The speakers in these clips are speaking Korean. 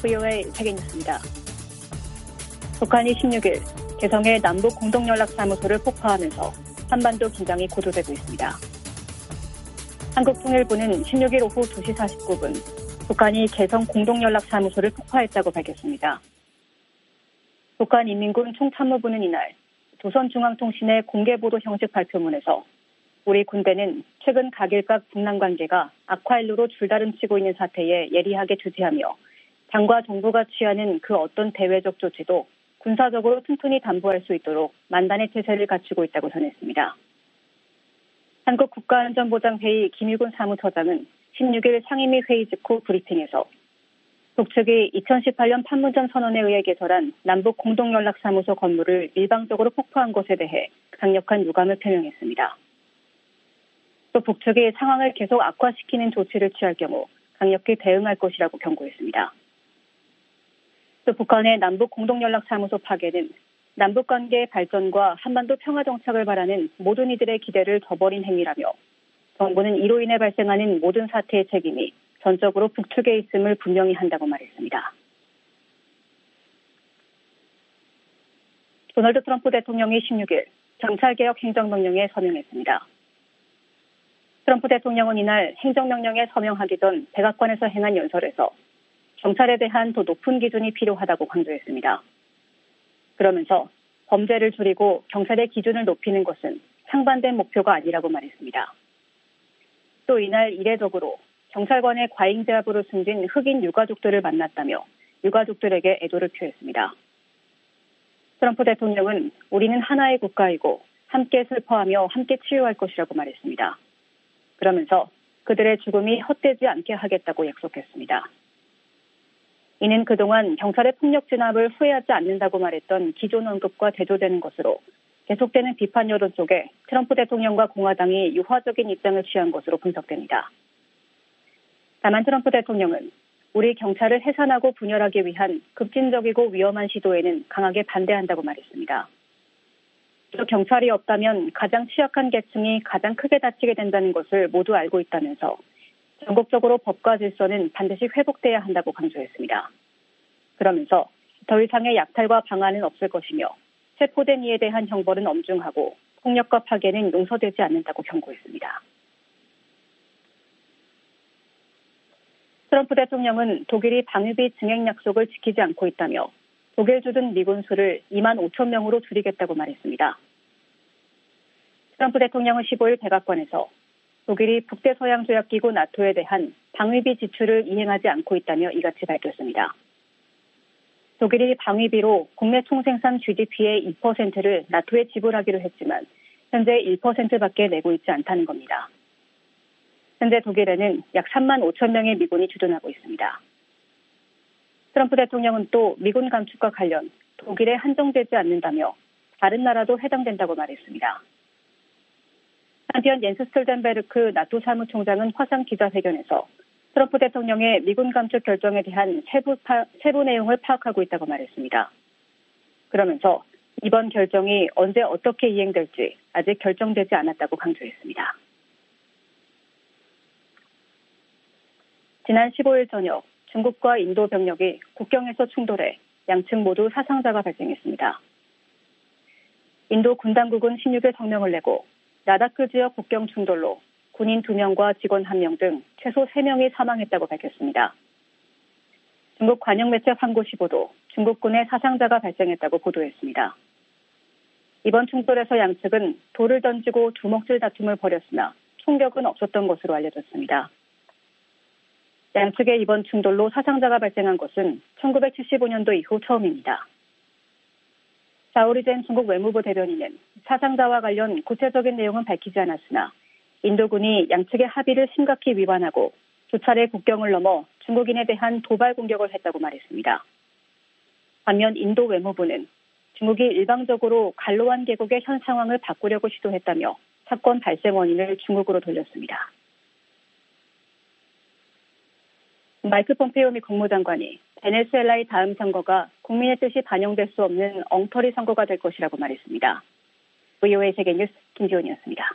VOA 세계뉴스입니다. 북한이 16일 개성의 남북 공동연락사무소를 폭파하면서 한반도 긴장이 고조되고 있습니다. 한국통일부는 16일 오후 2시 49분 북한이 개성 공동연락사무소를 폭파했다고 밝혔습니다. 북한인민군 총참모부는 이날 조선중앙통신의 공개보도 형식 발표문에서 우리 군대는 최근 각일각 북남 관계가 악화일로로 줄다름치고 있는 사태에 예리하게 주지하며 당과 정부가 취하는 그 어떤 대외적 조치도 군사적으로 튼튼히 담보할 수 있도록 만단의 태세를 갖추고 있다고 전했습니다. 한국국가안전보장회의 김유군 사무처장은 16일 상임위 회의 직후 브리핑에서 북측이 2018년 판문점 선언에 의해 개설한 남북 공동연락사무소 건물을 일방적으로 폭파한 것에 대해 강력한 유감을 표명했습니다. 또 북측이 상황을 계속 악화시키는 조치를 취할 경우 강력히 대응할 것이라고 경고했습니다. 또 북한의 남북 공동연락사무소 파괴는 남북관계의 발전과 한반도 평화 정착을 바라는 모든 이들의 기대를 저버린 행위라며 정부는 이로 인해 발생하는 모든 사태의 책임이 전적으로 북측에 있음을 분명히 한다고 말했습니다. 도널드 트럼프 대통령이 16일 경찰개혁 행정명령에 서명했습니다. 트럼프 대통령은 이날 행정명령에 서명하기 전 백악관에서 행한 연설에서 경찰에 대한 더 높은 기준이 필요하다고 강조했습니다. 그러면서 범죄를 줄이고 경찰의 기준을 높이는 것은 상반된 목표가 아니라고 말했습니다. 또 이날 이례적으로 경찰관의 과잉 제압으로 숨진 흑인 유가족들을 만났다며 유가족들에게 애도를 표했습니다. 트럼프 대통령은 우리는 하나의 국가이고 함께 슬퍼하며 함께 치유할 것이라고 말했습니다. 그러면서 그들의 죽음이 헛되지 않게 하겠다고 약속했습니다. 이는 그동안 경찰의 폭력 진압을 후회하지 않는다고 말했던 기존 언급과 대조되는 것으로 계속되는 비판 여론 속에 트럼프 대통령과 공화당이 유화적인 입장을 취한 것으로 분석됩니다. 다만 트럼프 대통령은 우리 경찰을 해산하고 분열하기 위한 급진적이고 위험한 시도에는 강하게 반대한다고 말했습니다. 또 경찰이 없다면 가장 취약한 계층이 가장 크게 다치게 된다는 것을 모두 알고 있다면서 전국적으로 법과 질서는 반드시 회복돼야 한다고 강조했습니다. 그러면서 더 이상의 약탈과 방안은 없을 것이며 체포된 이에 대한 형벌은 엄중하고 폭력과 파괴는 용서되지 않는다고 경고했습니다. 트럼프 대통령은 독일이 방위비 증액 약속을 지키지 않고 있다며 독일 주둔 미군 수를 2만 5천 명으로 줄이겠다고 말했습니다. 트럼프 대통령은 15일 백악관에서 독일이 북대서양조약기구 나토에 대한 방위비 지출을 이행하지 않고 있다며 이같이 밝혔습니다. 독일이 방위비로 국내 총생산 GDP의 2%를 나토에 지불하기로 했지만 현재 1%밖에 내고 있지 않다는 겁니다. 현재 독일에는 약 3만 5천 명의 미군이 주둔하고 있습니다. 트럼프 대통령은 또 미군 감축과 관련 독일에 한정되지 않는다며 다른 나라도 해당된다고 말했습니다. 한편 옌스 스톨텐베르크 나토 사무총장은 화상 기자회견에서 트럼프 대통령의 미군 감축 결정에 대한 세부 내용을 파악하고 있다고 말했습니다. 그러면서 이번 결정이 언제 어떻게 이행될지 아직 결정되지 않았다고 강조했습니다. 지난 15일 저녁 중국과 인도 병력이 국경에서 충돌해 양측 모두 사상자가 발생했습니다. 인도 군 당국은 16일 성명을 내고 라다크 지역 국경 충돌로 군인 2명과 직원 1명 등 최소 3명이 사망했다고 밝혔습니다. 중국 관영 매체 황고시보도 중국군의 사상자가 발생했다고 보도했습니다. 이번 충돌에서 양측은 돌을 던지고 주먹질 다툼을 벌였으나 총격은 없었던 것으로 알려졌습니다. 양측의 이번 충돌로 사상자가 발생한 것은 1975년도 이후 처음입니다. 자오리젠 중국 외무부 대변인은 사상자와 관련 구체적인 내용은 밝히지 않았으나 인도군이 양측의 합의를 심각히 위반하고 두 차례 국경을 넘어 중국인에 대한 도발 공격을 했다고 말했습니다. 반면 인도 외무부는 중국이 일방적으로 갈로안 계곡의 현 상황을 바꾸려고 시도했다며 사건 발생 원인을 중국으로 돌렸습니다. 마이크 폼페이오 미 국무장관이 베네수엘라의 다음 선거가 국민의 뜻이 반영될 수 없는 엉터리 선거가 될 것이라고 말했습니다. VOA 세계뉴스 김지원이었습니다.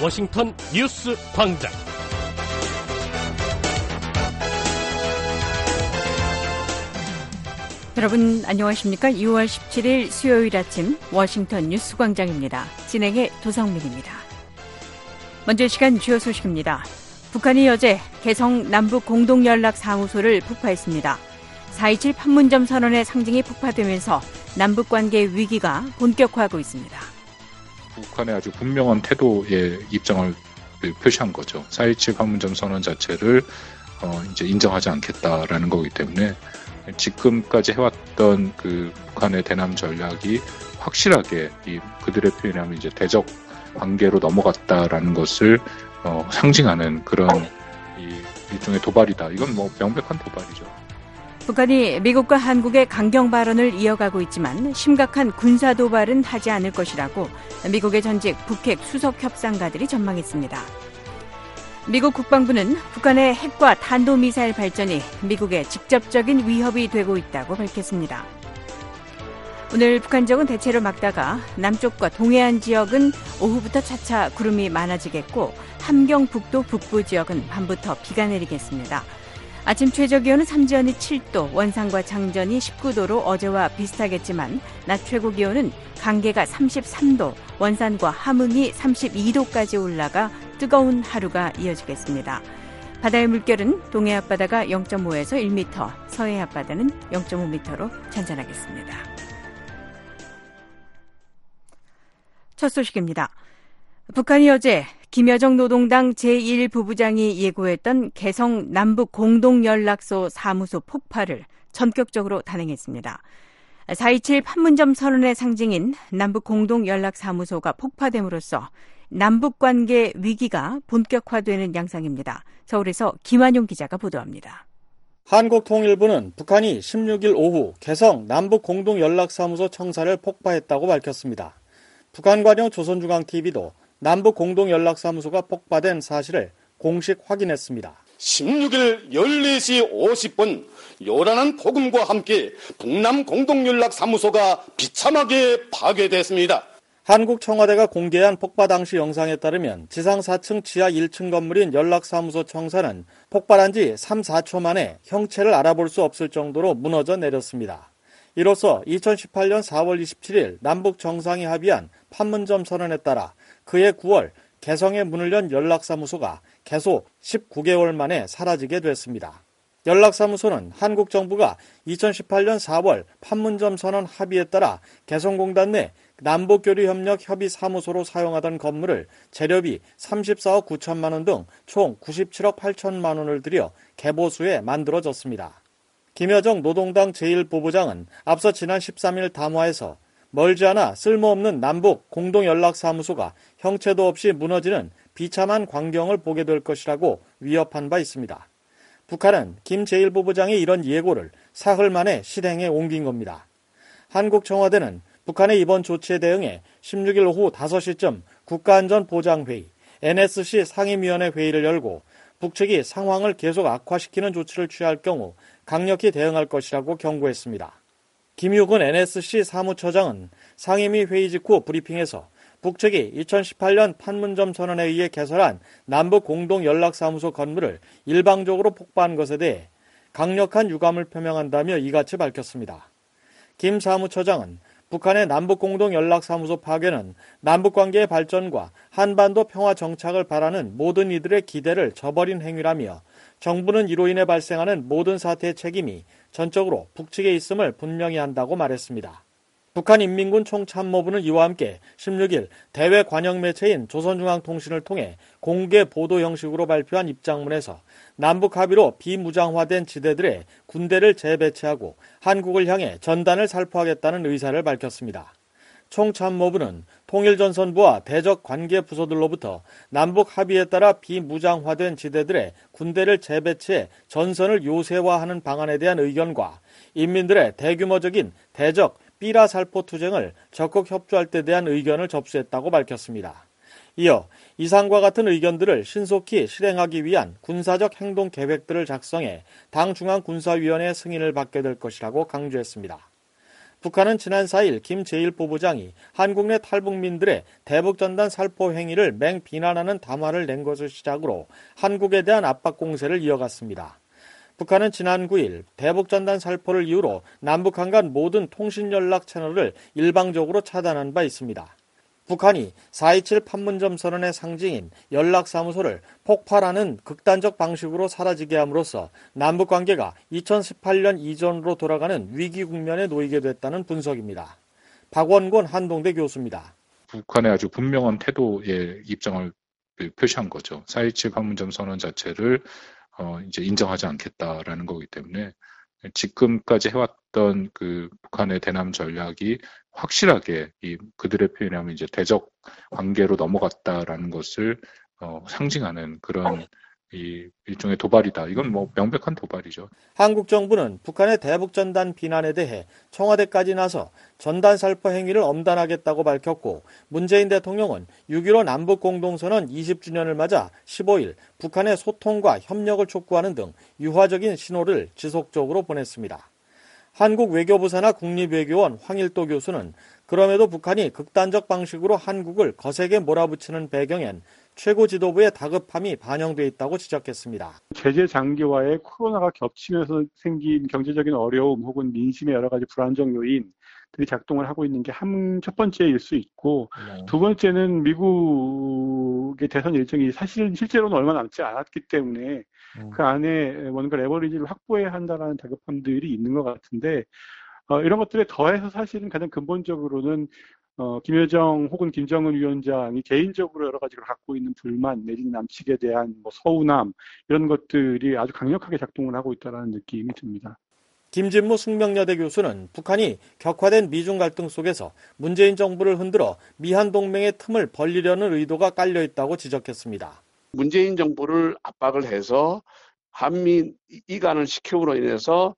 워싱턴 뉴스 광장. 여러분 안녕하십니까? 6월 17일 수요일 아침 워싱턴 뉴스 광장입니다. 진행의 도성민입니다. 먼저 시간 주요 소식입니다. 북한이 어제 개성 남북 공동연락사무소를 폭파했습니다. 4.27 판문점 선언의 상징이 폭파되면서 남북관계 위기가 본격화하고 있습니다. 북한의 아주 분명한 태도의 입장을 표시한 거죠. 4.27 판문점 선언 자체를 이제 인정하지 않겠다라는 거기 때문에 지금까지 해왔던 그 북한의 대남 전략이 확실하게 그들의 표현에 하면 이제 대적 관계로 넘어갔다라는 것을 상징하는 그런 일종의 도발이다. 이건 뭐 명백한 도발이죠. 북한이 미국과 한국의 강경 발언을 이어가고 있지만 심각한 군사 도발은 하지 않을 것이라고 미국의 전직 북핵 수석 협상가들이 전망했습니다. 미국 국방부는 북한의 핵과 탄도미사일 발전이 미국의 직접적인 위협이 되고 있다고 밝혔습니다. 오늘 북한 지역은 대체로 맑다가 남쪽과 동해안 지역은 오후부터 차차 구름이 많아지겠고 함경북도 북부 지역은 밤부터 비가 내리겠습니다. 아침 최저기온은 삼지연이 7도, 원산과 장전이 19도로 어제와 비슷하겠지만 낮 최고기온은 강계가 33도, 원산과 함흥이 32도까지 올라가 뜨거운 하루가 이어지겠습니다. 바다의 물결은 동해 앞바다가 0.5에서 1m, 서해 앞바다는 0.5m로 잔잔하겠습니다. 첫 소식입니다. 북한이 어제 김여정 노동당 제1부부장이 예고했던 개성 남북 공동연락소 사무소 폭파를 전격적으로 단행했습니다. 4.27 판문점 선언의 상징인 남북 공동연락사무소가 폭파됨으로써 남북관계 위기가 본격화되는 양상입니다. 서울에서 김환용 기자가 보도합니다. 한국통일부는 북한이 16일 오후 개성 남북 공동연락사무소 청사를 폭파했다고 밝혔습니다. 북한관영 조선중앙TV도 남북 공동연락사무소가 폭파된 사실을 공식 확인했습니다. 16일 14시 50분 요란한 폭음과 함께 북남 공동연락사무소가 비참하게 파괴됐습니다. 한국 청와대가 공개한 폭파 당시 영상에 따르면 지상 4층 지하 1층 건물인 연락사무소 청사는 폭발한 지 3, 4초 만에 형체를 알아볼 수 없을 정도로 무너져 내렸습니다. 이로써 2018년 4월 27일 남북 정상이 합의한 판문점 선언에 따라 그해 9월 개성에 문을 연 연락사무소가 개소 19개월 만에 사라지게 됐습니다. 연락사무소는 한국 정부가 2018년 4월 판문점 선언 합의에 따라 개성공단 내 남북교류협력 협의사무소로 사용하던 건물을 재료비 34억 9천만 원 등 총 97억 8천만 원을 들여 개보수해 만들어졌습니다. 김여정 노동당 제1부부장은 앞서 지난 13일 담화에서 멀지 않아 쓸모없는 남북 공동연락사무소가 형체도 없이 무너지는 비참한 광경을 보게 될 것이라고 위협한 바 있습니다. 북한은 김 제1부부장의 이런 예고를 사흘 만에 실행에 옮긴 겁니다. 한국 청와대는 북한의 이번 조치에 대응해 16일 오후 5시쯤 국가안전보장회의, NSC 상임위원회 회의를 열고 북측이 상황을 계속 악화시키는 조치를 취할 경우 강력히 대응할 것이라고 경고했습니다. 김유근 NSC 사무처장은 상임위 회의 직후 브리핑에서 북측이 2018년 판문점 선언에 의해 개설한 남북 공동연락사무소 건물을 일방적으로 폭파한 것에 대해 강력한 유감을 표명한다며 이같이 밝혔습니다. 김 사무처장은 북한의 남북 공동연락사무소 파괴는 남북관계의 발전과 한반도 평화 정착을 바라는 모든 이들의 기대를 저버린 행위라며 정부는 이로 인해 발생하는 모든 사태의 책임이 전적으로 북측에 있음을 분명히 한다고 말했습니다. 북한인민군 총참모부는 이와 함께 16일 대외 관영 매체인 조선중앙통신을 통해 공개 보도 형식으로 발표한 입장문에서 남북 합의로 비무장화된 지대들의 군대를 재배치하고 한국을 향해 전단을 살포하겠다는 의사를 밝혔습니다. 총참모부는 통일전선부와 대적 관계 부서들로부터 남북 합의에 따라 비무장화된 지대들의 군대를 재배치해 전선을 요새화하는 방안에 대한 의견과 인민들의 대규모적인 대적 삐라 살포 투쟁을 적극 협조할 때 대한 의견을 접수했다고 밝혔습니다. 이어 이상과 같은 의견들을 신속히 실행하기 위한 군사적 행동 계획들을 작성해 당 중앙군사위원회의 승인을 받게 될 것이라고 강조했습니다. 북한은 지난 4일 김 제1부부장이 한국 내 탈북민들의 대북전단 살포 행위를 맹비난하는 담화를 낸 것을 시작으로 한국에 대한 압박 공세를 이어갔습니다. 북한은 지난 9일 대북전단 살포를 이유로 남북한 간 모든 통신연락 채널을 일방적으로 차단한 바 있습니다. 북한이 4.27 판문점 선언의 상징인 연락사무소를 폭발하는 극단적 방식으로 사라지게 함으로써 남북관계가 2018년 이전으로 돌아가는 위기 국면에 놓이게 됐다는 분석입니다. 박원곤 한동대 교수입니다. 북한의 아주 분명한 태도의 입장을 표시한 거죠. 4.27 판문점 선언 자체를 이제 인정하지 않겠다라는 거기 때문에 지금까지 해왔던 그 북한의 대남 전략이 확실하게 그들의 표현하면 이제 대적 관계로 넘어갔다라는 것을 상징하는 그런 일종의 도발이다. 이건 뭐 명백한 도발이죠. 한국 정부는 북한의 대북 전단 비난에 대해 청와대까지 나서 전단 살포 행위를 엄단하겠다고 밝혔고 문재인 대통령은 6.15 남북 공동선언 20주년을 맞아 15일 북한의 소통과 협력을 촉구하는 등 유화적인 신호를 지속적으로 보냈습니다. 한국 외교부 산하 국립외교원 황일도 교수는 그럼에도 북한이 극단적 방식으로 한국을 거세게 몰아붙이는 배경엔 최고 지도부의 다급함이 반영돼 있다고 지적했습니다. 제재 장기화에 코로나가 겹치면서 생긴 경제적인 어려움 혹은 민심의 여러 가지 불안정 요인들이 작동을 하고 있는 게 첫 번째일 수 있고 두 번째는 미국의 대선 일정이 사실 실제로는 얼마 남지 않았기 때문에 그 안에 뭔가 레버리지를 확보해야 한다는 다급함들이 있는 것 같은데 이런 것들에 더해서 사실은 가장 근본적으로는 김여정 혹은 김정은 위원장이 개인적으로 여러 가지를 갖고 있는 불만 내지는 남측에 대한 서운함 이런 것들이 아주 강력하게 작동을 하고 있다는 느낌이 듭니다. 김진무 숙명여대 교수는 북한이 격화된 미중 갈등 속에서 문재인 정부를 흔들어 미한 동맹의 틈을 벌리려는 의도가 깔려 있다고 지적했습니다. 문재인 정부를 압박을 해서 한미 이간을 시킴으로 인해서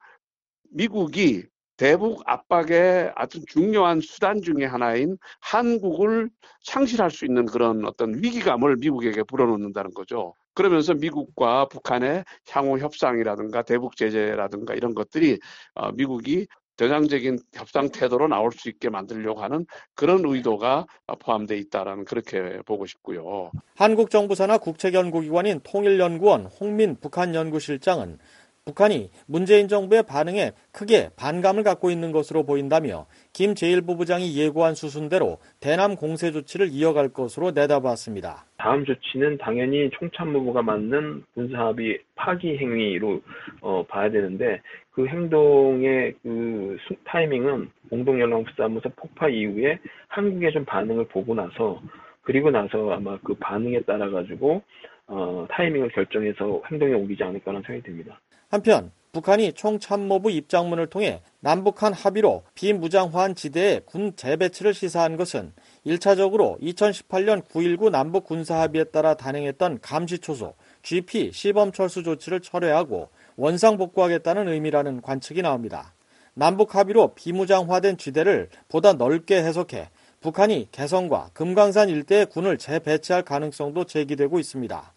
미국이 대북 압박의 아주 중요한 수단 중에 하나인 한국을 상실할 수 있는 그런 어떤 위기감을 미국에게 불어넣는다는 거죠. 그러면서 미국과 북한의 향후 협상이라든가 대북 제재라든가 이런 것들이 미국이 전향적인 협상 태도로 나올 수 있게 만들려고 하는 그런 의도가 포함되어 있다라는 그렇게 보고 싶고요. 한국 정부 산하 국책연구기관인 통일연구원 홍민 북한연구실장은 북한이 문재인 정부의 반응에 크게 반감을 갖고 있는 것으로 보인다며 김 제1부부장이 예고한 수순대로 대남 공세 조치를 이어갈 것으로 내다봤습니다. 다음 조치는 당연히 총참모부가 맞는 군사합의 파기 행위로 봐야 되는데 그 행동의 그 타이밍은 공동연락사무소 폭파 이후에 한국의 좀 반응을 보고 나서 그리고 나서 아마 그 반응에 따라 가지고 타이밍을 결정해서 행동에 옮기지 않을까라는 생각이 듭니다. 한편 북한이 총참모부 입장문을 통해 남북한 합의로 비무장화한 지대에 군 재배치를 시사한 것은 1차적으로 2018년 9.19 남북 군사합의에 따라 단행했던 감시초소 GP 시범철수 조치를 철회하고 원상복구하겠다는 의미라는 관측이 나옵니다. 남북 합의로 비무장화된 지대를 보다 넓게 해석해 북한이 개성과 금강산 일대에 군을 재배치할 가능성도 제기되고 있습니다.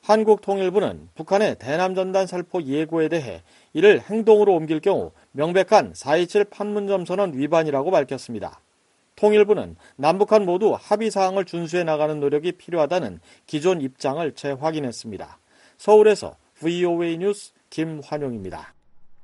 한국통일부는 북한의 대남전단 살포 예고에 대해 이를 행동으로 옮길 경우 명백한 4.27 판문점 선언 위반이라고 밝혔습니다. 통일부는 남북한 모두 합의사항을 준수해 나가는 노력이 필요하다는 기존 입장을 재확인했습니다. 서울에서 VOA 뉴스 김환용입니다.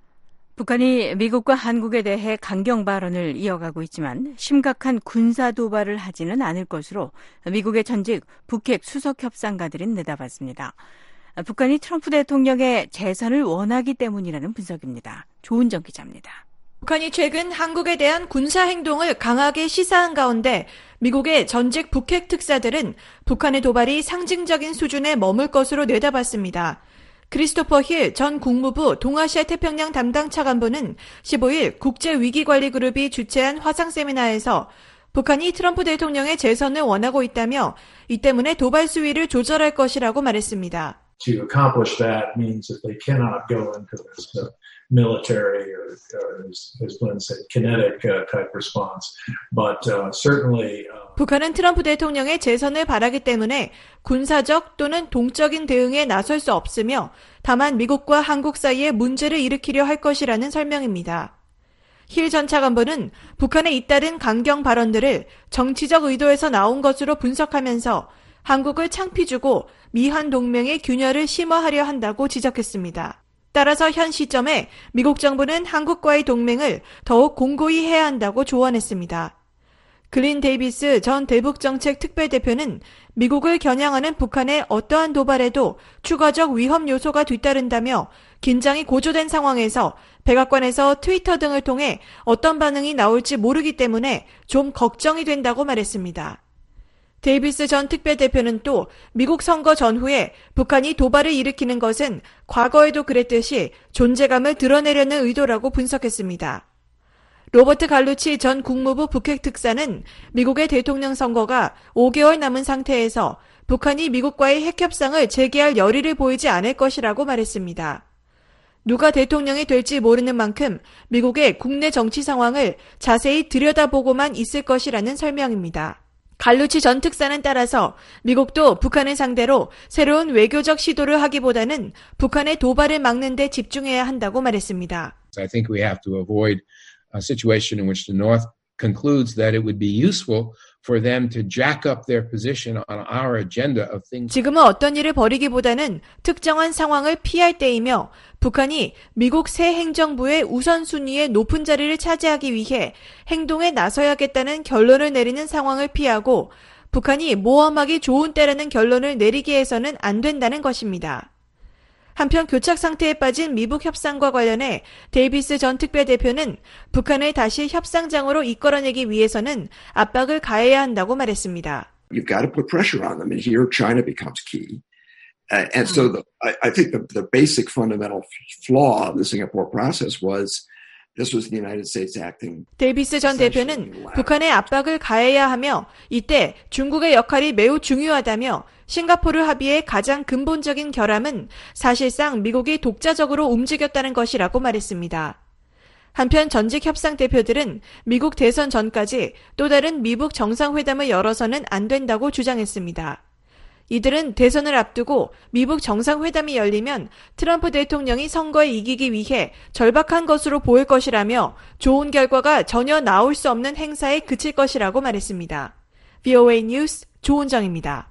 북한이 미국과 한국에 대해 강경 발언을 이어가고 있지만 심각한 군사 도발을 하지는 않을 것으로 미국의 전직 북핵 수석 협상가들은 내다봤습니다. 북한이 트럼프 대통령의 재선을 원하기 때문이라는 분석입니다. 조은정 기자입니다. 북한이 최근 한국에 대한 군사 행동을 강하게 시사한 가운데 미국의 전직 북핵 특사들은 북한의 도발이 상징적인 수준에 머물 것으로 내다봤습니다. 크리스토퍼 힐 전 국무부 동아시아 태평양 담당 차관보는 15일 국제위기관리그룹이 주최한 화상 세미나에서 북한이 트럼프 대통령의 재선을 원하고 있다며 이 때문에 도발 수위를 조절할 것이라고 말했습니다. To accomplish that means that they cannot go into this military or as Glenn said, kinetic type response. But certainly 북한은 트럼프 대통령의 재선을 바라기 때문에 군사적 또는 동적인 대응에 나설 수 없으며 다만 미국과 한국 사이에 문제를 일으키려 할 것이라는 설명입니다. 힐 전 차관보는 북한의 잇따른 강경 발언들을 정치적 의도에서 나온 것으로 분석하면서 한국을 창피 주고 미한 동맹의 균열을 심화하려 한다고 지적했습니다. 따라서 현 시점에 미국 정부는 한국과의 동맹을 더욱 공고히 해야 한다고 조언했습니다. 글린 데이비스 전 대북정책 특별대표는 미국을 겨냥하는 북한의 어떠한 도발에도 추가적 위험 요소가 뒤따른다며 긴장이 고조된 상황에서 백악관에서 트위터 등을 통해 어떤 반응이 나올지 모르기 때문에 좀 걱정이 된다고 말했습니다. 데이비스 전 특별대표는 또 미국 선거 전후에 북한이 도발을 일으키는 것은 과거에도 그랬듯이 존재감을 드러내려는 의도라고 분석했습니다. 로버트 갈루치 전 국무부 북핵 특사는 미국의 대통령 선거가 5개월 남은 상태에서 북한이 미국과의 핵협상을 재개할 열의를 보이지 않을 것이라고 말했습니다. 누가 대통령이 될지 모르는 만큼 미국의 국내 정치 상황을 자세히 들여다보고만 있을 것이라는 설명입니다. 갈루치 전 특사는 따라서 미국도 북한을 상대로 새로운 외교적 시도를 하기보다는 북한의 도발을 막는 데 집중해야 한다고 말했습니다. I think we have to avoid a situation in which the North concludes that it would be useful for them to jack up their position on our agenda of things. 지금은 어떤 일을 벌이기보다는 특정한 상황을 피할 때이며 북한이 미국 새 행정부의 우선순위에 높은 자리를 차지하기 위해 행동에 나서야겠다는 결론을 내리는 상황을 피하고 북한이 모험하기 좋은 때라는 결론을 내리게 해서는 안 된다는 것입니다. 한편 교착 상태에 빠진 미북 협상과 관련해 데이비스 전 특별대표는 북한을 다시 협상장으로 이끌어내기 위해서는 압박을 가해야 한다고 말했습니다. You've got to put pressure on them, and here China becomes key. And so I think the basic fundamental flaw of the Singapore process was this was the United States acting. 데이비스 전 대표는 북한에 압박을 가해야 하며 이때 중국의 역할이 매우 중요하다며 싱가포르 합의의 가장 근본적인 결함은 사실상 미국이 독자적으로 움직였다는 것이라고 말했습니다. 한편 전직 협상 대표들은 미국 대선 전까지 또 다른 미북 정상회담을 열어서는 안 된다고 주장했습니다. 이들은 대선을 앞두고 미북 정상회담이 열리면 트럼프 대통령이 선거에 이기기 위해 절박한 것으로 보일 것이라며 좋은 결과가 전혀 나올 수 없는 행사에 그칠 것이라고 말했습니다. VOA 뉴스 조은정입니다.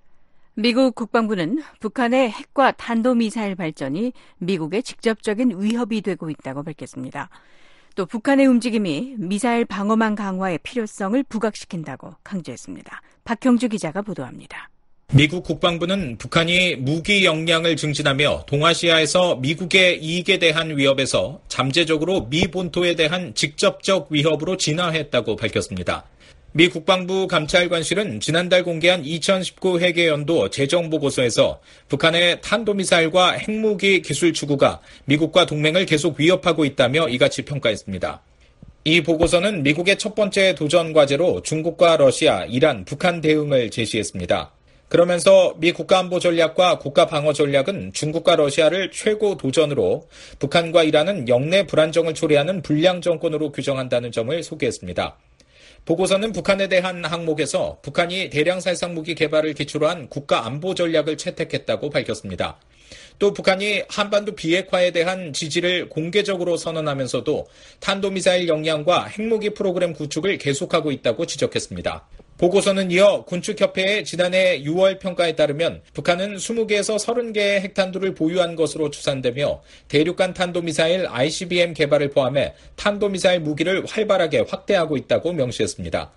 미국 국방부는 북한의 핵과 탄도미사일 발전이 미국의 직접적인 위협이 되고 있다고 밝혔습니다. 또 북한의 움직임이 미사일 방어망 강화의 필요성을 부각시킨다고 강조했습니다. 박형주 기자가 보도합니다. 미국 국방부는 북한이 무기 역량을 증진하며 동아시아에서 미국의 이익에 대한 위협에서 잠재적으로 미 본토에 대한 직접적 위협으로 진화했다고 밝혔습니다. 미 국방부 감찰관실은 지난달 공개한 2019 회계연도 재정보고서에서 북한의 탄도미사일과 핵무기 기술 추구가 미국과 동맹을 계속 위협하고 있다며 이같이 평가했습니다. 이 보고서는 미국의 첫 번째 도전 과제로 중국과 러시아, 이란, 북한 대응을 제시했습니다. 그러면서 미 국가안보전략과 국가방어전략은 중국과 러시아를 최고 도전으로 북한과 이란은 영내 불안정을 초래하는 불량 정권으로 규정한다는 점을 소개했습니다. 보고서는 북한에 대한 항목에서 북한이 대량 살상무기 개발을 기초로 한 국가안보전략을 채택했다고 밝혔습니다. 또 북한이 한반도 비핵화에 대한 지지를 공개적으로 선언하면서도 탄도미사일 역량과 핵무기 프로그램 구축을 계속하고 있다고 지적했습니다. 보고서는 이어 군축협회의 지난해 6월 평가에 따르면 북한은 20개에서 30개의 핵탄두를 보유한 것으로 추산되며 대륙간 탄도미사일 ICBM 개발을 포함해 탄도미사일 무기를 활발하게 확대하고 있다고 명시했습니다.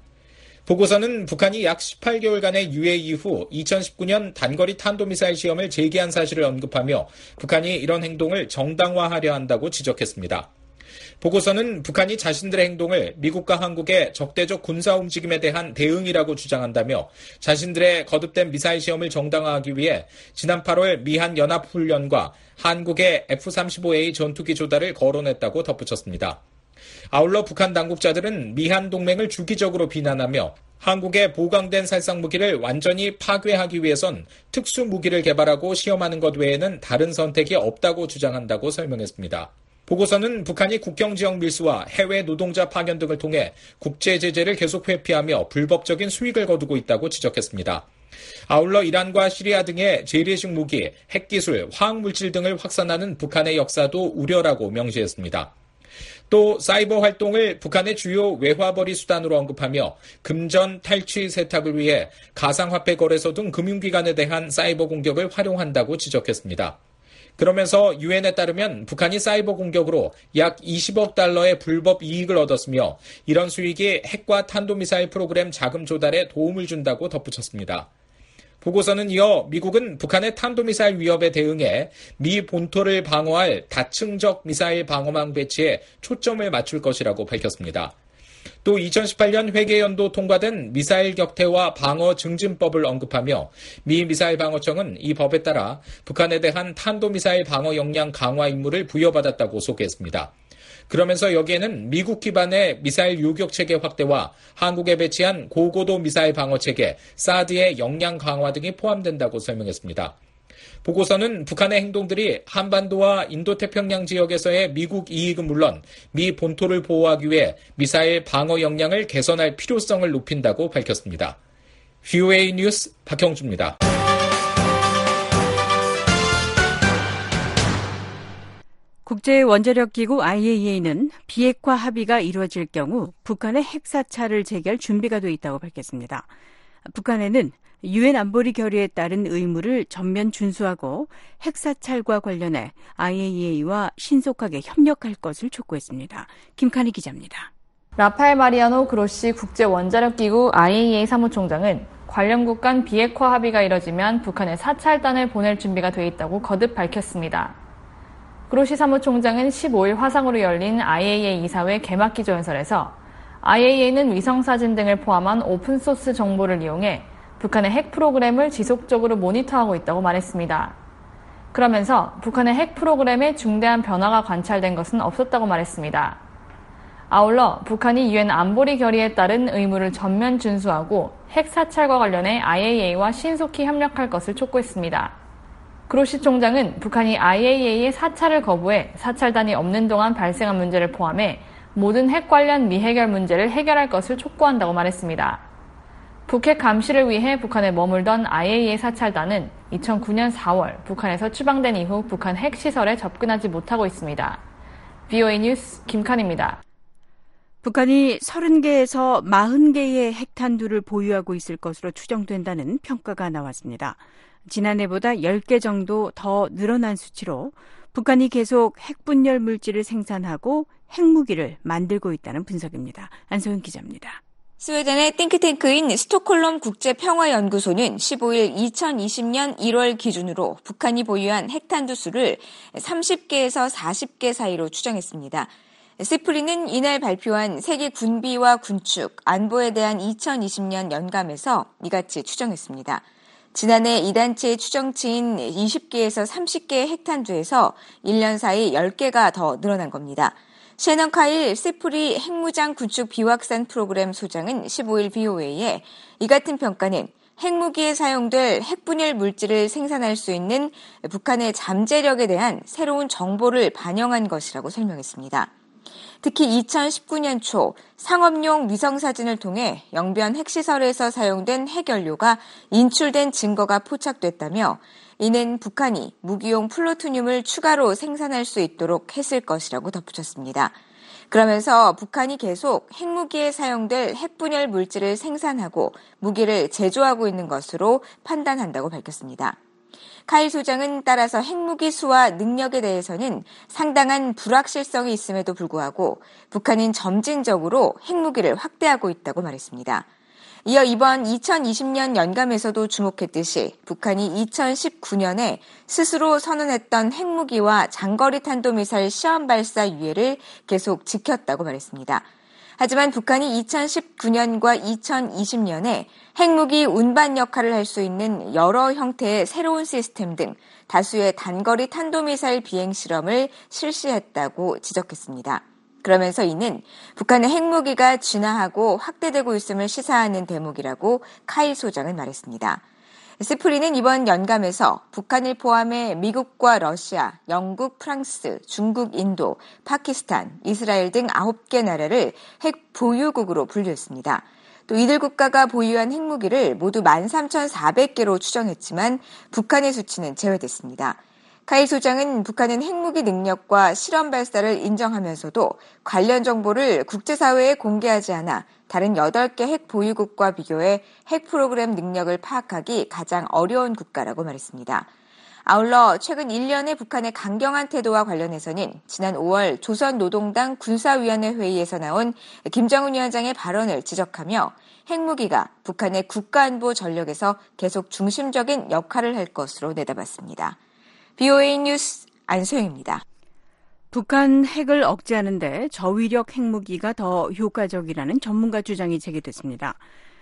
보고서는 북한이 약 18개월간의 유예 이후 2019년 단거리 탄도미사일 시험을 재개한 사실을 언급하며 북한이 이런 행동을 정당화하려 한다고 지적했습니다. 보고서는 북한이 자신들의 행동을 미국과 한국의 적대적 군사 움직임에 대한 대응이라고 주장한다며 자신들의 거듭된 미사일 시험을 정당화하기 위해 지난 8월 미한 연합훈련과 한국의 F-35A 전투기 조달을 거론했다고 덧붙였습니다. 아울러 북한 당국자들은 미한 동맹을 주기적으로 비난하며 한국의 보강된 살상무기를 완전히 파괴하기 위해선 특수무기를 개발하고 시험하는 것 외에는 다른 선택이 없다고 주장한다고 설명했습니다. 보고서는 북한이 국경지역 밀수와 해외 노동자 파견 등을 통해 국제 제재를 계속 회피하며 불법적인 수익을 거두고 있다고 지적했습니다. 아울러 이란과 시리아 등의 재래식 무기, 핵기술, 화학물질 등을 확산하는 북한의 역사도 우려라고 명시했습니다. 또 사이버 활동을 북한의 주요 외화벌이 수단으로 언급하며 금전, 탈취, 세탁을 위해 가상화폐 거래소 등 금융기관에 대한 사이버 공격을 활용한다고 지적했습니다. 그러면서 유엔에 따르면 북한이 사이버 공격으로 약 20억 달러의 불법 이익을 얻었으며 이런 수익이 핵과 탄도미사일 프로그램 자금 조달에 도움을 준다고 덧붙였습니다. 보고서는 이어 미국은 북한의 탄도미사일 위협에 대응해 미 본토를 방어할 다층적 미사일 방어망 배치에 초점을 맞출 것이라고 밝혔습니다. 또 2018년 회계연도 통과된 미사일 격퇴와 방어 증진법을 언급하며 미 미사일 방어청은 이 법에 따라 북한에 대한 탄도미사일 방어 역량 강화 임무를 부여받았다고 소개했습니다. 그러면서 여기에는 미국 기반의 미사일 요격 체계 확대와 한국에 배치한 고고도 미사일 방어 체계 사드의 역량 강화 등이 포함된다고 설명했습니다. 보고서는 북한의 행동들이 한반도와 인도태평양 지역에서의 미국 이익은 물론 미 본토를 보호하기 위해 미사일 방어 역량을 개선할 필요성을 높인다고 밝혔습니다. VOA 뉴스 박형주입니다. 국제원자력기구 IAEA는 비핵화 합의가 이루어질 경우 북한의 핵사찰을 재개할 준비가 돼 있다고 밝혔습니다. 북한에는 유엔 안보리 결의에 따른 의무를 전면 준수하고 핵사찰과 관련해 IAEA와 신속하게 협력할 것을 촉구했습니다. 김칸희 기자입니다. 라파엘 마리아노 그로시 국제원자력기구 IAEA 사무총장은 관련국 간 비핵화 합의가 이뤄지면 북한에 사찰단을 보낼 준비가 돼 있다고 거듭 밝혔습니다. 그로시 사무총장은 15일 화상으로 열린 IAEA 이사회 개막기조연설에서 IAEA는 위성사진 등을 포함한 오픈소스 정보를 이용해 북한의 핵 프로그램을 지속적으로 모니터하고 있다고 말했습니다. 그러면서 북한의 핵 프로그램에 중대한 변화가 관찰된 것은 없었다고 말했습니다. 아울러 북한이 유엔 안보리 결의에 따른 의무를 전면 준수하고 핵 사찰과 관련해 IAEA와 신속히 협력할 것을 촉구했습니다. 그로시 총장은 북한이 IAEA의 사찰을 거부해 사찰단이 없는 동안 발생한 문제를 포함해 모든 핵 관련 미해결 문제를 해결할 것을 촉구한다고 말했습니다. 북핵 감시를 위해 북한에 머물던 IAEA 사찰단은 2009년 4월 북한에서 추방된 이후 북한 핵시설에 접근하지 못하고 있습니다. VOA 뉴스 김칸입니다. 북한이 30개에서 40개의 핵탄두를 보유하고 있을 것으로 추정된다는 평가가 나왔습니다. 지난해보다 10개 정도 더 늘어난 수치로 북한이 계속 핵분열 물질을 생산하고 핵무기를 만들고 있다는 분석입니다. 안소영 기자입니다. 스웨덴의 띵크탱크인 스톡홀름 국제평화연구소는 15일 2020년 1월 기준으로 북한이 보유한 핵탄두 수를 30개에서 40개 사이로 추정했습니다. 스프리는 이날 발표한 세계 군비와 군축, 안보에 대한 2020년 연감에서 이같이 추정했습니다. 지난해 이 단체의 추정치인 20개에서 30개의 핵탄두에서 1년 사이 10개가 더 늘어난 겁니다. 셰넌 카일 세프리 핵무장 구축 비확산 프로그램 소장은 15일 BOA에 이 같은 평가는 핵무기에 사용될 핵분열 물질을 생산할 수 있는 북한의 잠재력에 대한 새로운 정보를 반영한 것이라고 설명했습니다. 특히 2019년 초 상업용 위성사진을 통해 영변 핵시설에서 사용된 핵연료가 인출된 증거가 포착됐다며 이는 북한이 무기용 플루토늄을 추가로 생산할 수 있도록 했을 것이라고 덧붙였습니다. 그러면서 북한이 계속 핵무기에 사용될 핵분열 물질을 생산하고 무기를 제조하고 있는 것으로 판단한다고 밝혔습니다. 카일 소장은 따라서 핵무기 수와 능력에 대해서는 상당한 불확실성이 있음에도 불구하고 북한은 점진적으로 핵무기를 확대하고 있다고 말했습니다. 이어 이번 2020년 연감에서도 주목했듯이 북한이 2019년에 스스로 선언했던 핵무기와 장거리 탄도미사일 시험 발사 유예를 계속 지켰다고 말했습니다. 하지만 북한이 2019년과 2020년에 핵무기 운반 역할을 할 수 있는 여러 형태의 새로운 시스템 등 다수의 단거리 탄도미사일 비행 실험을 실시했다고 지적했습니다. 그러면서 이는 북한의 핵무기가 진화하고 확대되고 있음을 시사하는 대목이라고 카일 소장은 말했습니다. 스프리는 이번 연감에서 북한을 포함해 미국과 러시아, 영국, 프랑스, 중국, 인도, 파키스탄, 이스라엘 등 9개 나라를 핵 보유국으로 분류했습니다. 또 이들 국가가 보유한 핵무기를 모두 13,400개로 추정했지만 북한의 수치는 제외됐습니다. 카이 소장은 북한은 핵무기 능력과 실험 발사를 인정하면서도 관련 정보를 국제사회에 공개하지 않아 다른 8개 핵 보유국과 비교해 핵 프로그램 능력을 파악하기 가장 어려운 국가라고 말했습니다. 아울러 최근 1년의 북한의 강경한 태도와 관련해서는 지난 5월 조선노동당 군사위원회 회의에서 나온 김정은 위원장의 발언을 지적하며 핵무기가 북한의 국가안보 전력에서 계속 중심적인 역할을 할 것으로 내다봤습니다. BOA 뉴스 안소영입니다. 북한 핵을 억제하는데 저위력 핵무기가 더 효과적이라는 전문가 주장이 제기됐습니다.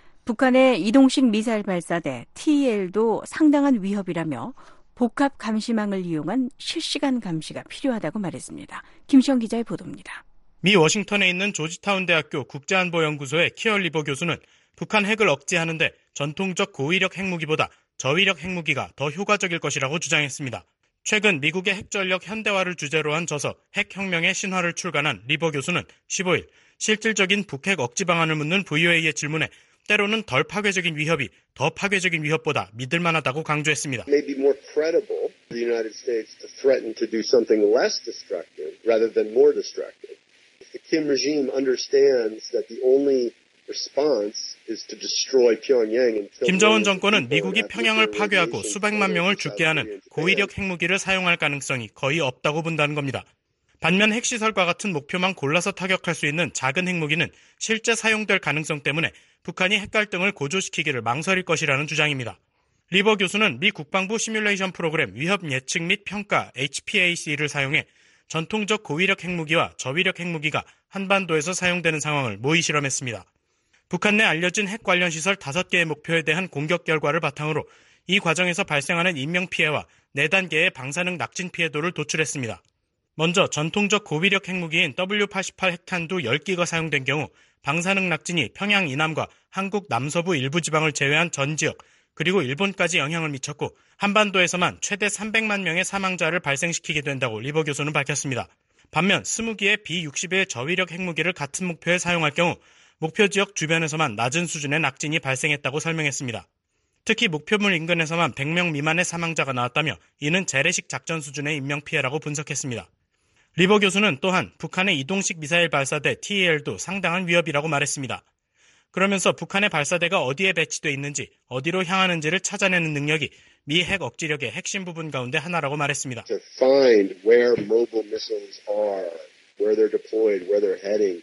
북한의 이동식 미사일 발사대 TEL도 상당한 위협이라며 복합 감시망을 이용한 실시간 감시가 필요하다고 말했습니다. 김시영 기자의 보도입니다. 미 워싱턴에 있는 조지타운 대학교 국제안보연구소의 키얼 리버 교수는 북한 핵을 억제하는데 전통적 고위력 핵무기보다 저위력 핵무기가 더 효과적일 것이라고 주장했습니다. 최근 미국의 핵전력 현대화를 주제로 한 저서 핵혁명의 신화를 출간한 리버 교수는 15일 실질적인 북핵 억지 방안을 묻는 VOA의 질문에 때로는 덜 파괴적인 위협이 더 파괴적인 위협보다 믿을 만하다고 강조했습니다. Maybe more credible for the United States to threaten to do something less destructive rather than more destructive. If the Kim regime understands that the only response is to destroy Pyongyang and kill 김정은 정권은 미국이 평양을 파괴하고 수백만 명을 죽게 하는 고위력 핵무기를 사용할 가능성이 거의 없다고 본다는 겁니다. 반면 핵시설과 같은 목표만 골라서 타격할 수 있는 작은 핵무기는 실제 사용될 가능성 때문에 북한이 핵갈등을 고조시키기를 망설일 것이라는 주장입니다. 리버 교수는 미 국방부 시뮬레이션 프로그램 위협 예측 및 평가 HPAC를 사용해 전통적 고위력 핵무기와 저위력 핵무기가 한반도에서 사용되는 상황을 모의 실험했습니다. 북한 내 알려진 핵 관련 시설 5개의 목표에 대한 공격 결과를 바탕으로 이 과정에서 발생하는 인명피해와 4단계의 방사능 낙진 피해도를 도출했습니다. 먼저 전통적 고위력 핵무기인 W-88 핵탄두 10기가 사용된 경우 방사능 낙진이 평양 이남과 한국 남서부 일부 지방을 제외한 전 지역 그리고 일본까지 영향을 미쳤고 한반도에서만 최대 300만 명의 사망자를 발생시키게 된다고 리버 교수는 밝혔습니다. 반면 20기의 B-61 저위력 핵무기를 같은 목표에 사용할 경우 목표 지역 주변에서만 낮은 수준의 낙진이 발생했다고 설명했습니다. 특히 목표물 인근에서만 100명 미만의 사망자가 나왔다며 이는 재래식 작전 수준의 인명피해라고 분석했습니다. 리버 교수는 또한 북한의 이동식 미사일 발사대 TEL도 상당한 위협이라고 말했습니다. 그러면서 북한의 발사대가 어디에 배치돼 있는지 어디로 향하는지를 찾아내는 능력이 미 핵 억지력의 핵심 부분 가운데 하나라고 말했습니다. To find where mobile missiles are, where they're deployed, where they're heading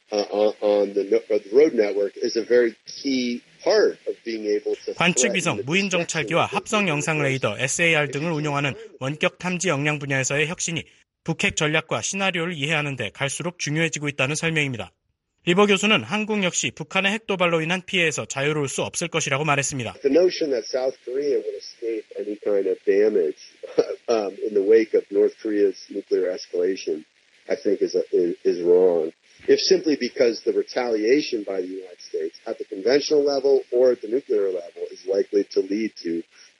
on the road network is a very key part of being able to. 관측위성, 무인정찰기와 합성 영상 레이더 SAR 등을 운용하는 원격 탐지 역량 분야에서의 혁신이 북핵 전략과 시나리오를 이해하는 데 갈수록 중요해지고 있다는 설명입니다. 리버 교수는 한국 역시 북한의 핵 도발로 인한 피해에서 자유로울 수 없을 것이라고 말했습니다. The notion that South Korea would escape any kind of damage in the wake of North Korea's nuclear escalation, I think is wrong. If simply because the retaliation by the United States at the conventional level or at the nuclear level is likely to lead to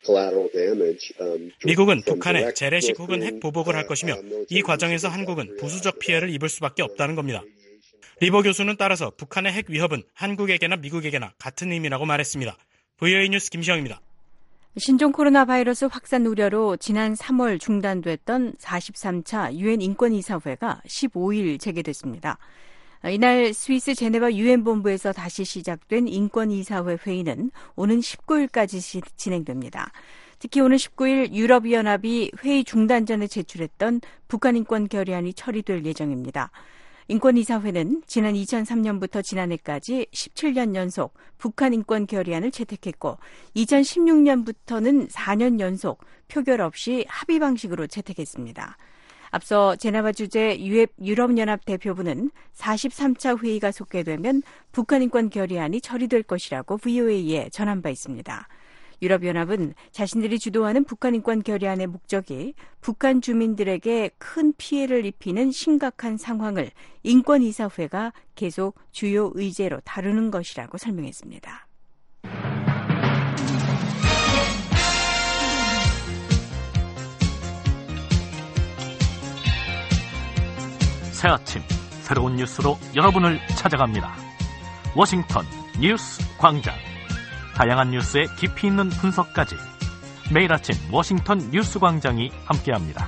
미국은 북한에 재래식 혹은 핵 보복을 할 것이며 이 과정에서 한국은 부수적 피해를 입을 수밖에 없다는 겁니다. 리버 교수는 따라서 북한의 핵 위협은 한국에게나 미국에게나 같은 의미라고 말했습니다. VOA 뉴스 김시영입니다. 신종 코로나 바이러스 확산 우려로 지난 3월 중단됐던 43차 유엔 인권이사회가 15일 재개됐습니다. 이날 스위스 제네바 유엔본부에서 다시 시작된 인권이사회 회의는 오는 19일까지 진행됩니다. 특히 오는 19일 유럽연합이 회의 중단 전에 제출했던 북한 인권 결의안이 처리될 예정입니다. 인권이사회는 지난 2003년부터 지난해까지 17년 연속 북한 인권 결의안을 채택했고 2016년부터는 4년 연속 표결 없이 합의 방식으로 채택했습니다. 앞서 제네바 주재 유럽연합 대표부는 43차 회의가 속개되면 북한 인권 결의안이 처리될 것이라고 VOA에 전한 바 있습니다. 유럽연합은 자신들이 주도하는 북한 인권 결의안의 목적이 북한 주민들에게 큰 피해를 입히는 심각한 상황을 인권이사회가 계속 주요 의제로 다루는 것이라고 설명했습니다. 새 아침 새로운 뉴스로 여러분을 찾아갑니다. 워싱턴 뉴스 광장. 다양한 뉴스의 깊이 있는 분석까지 매일 아침 워싱턴 뉴스광장이 함께합니다.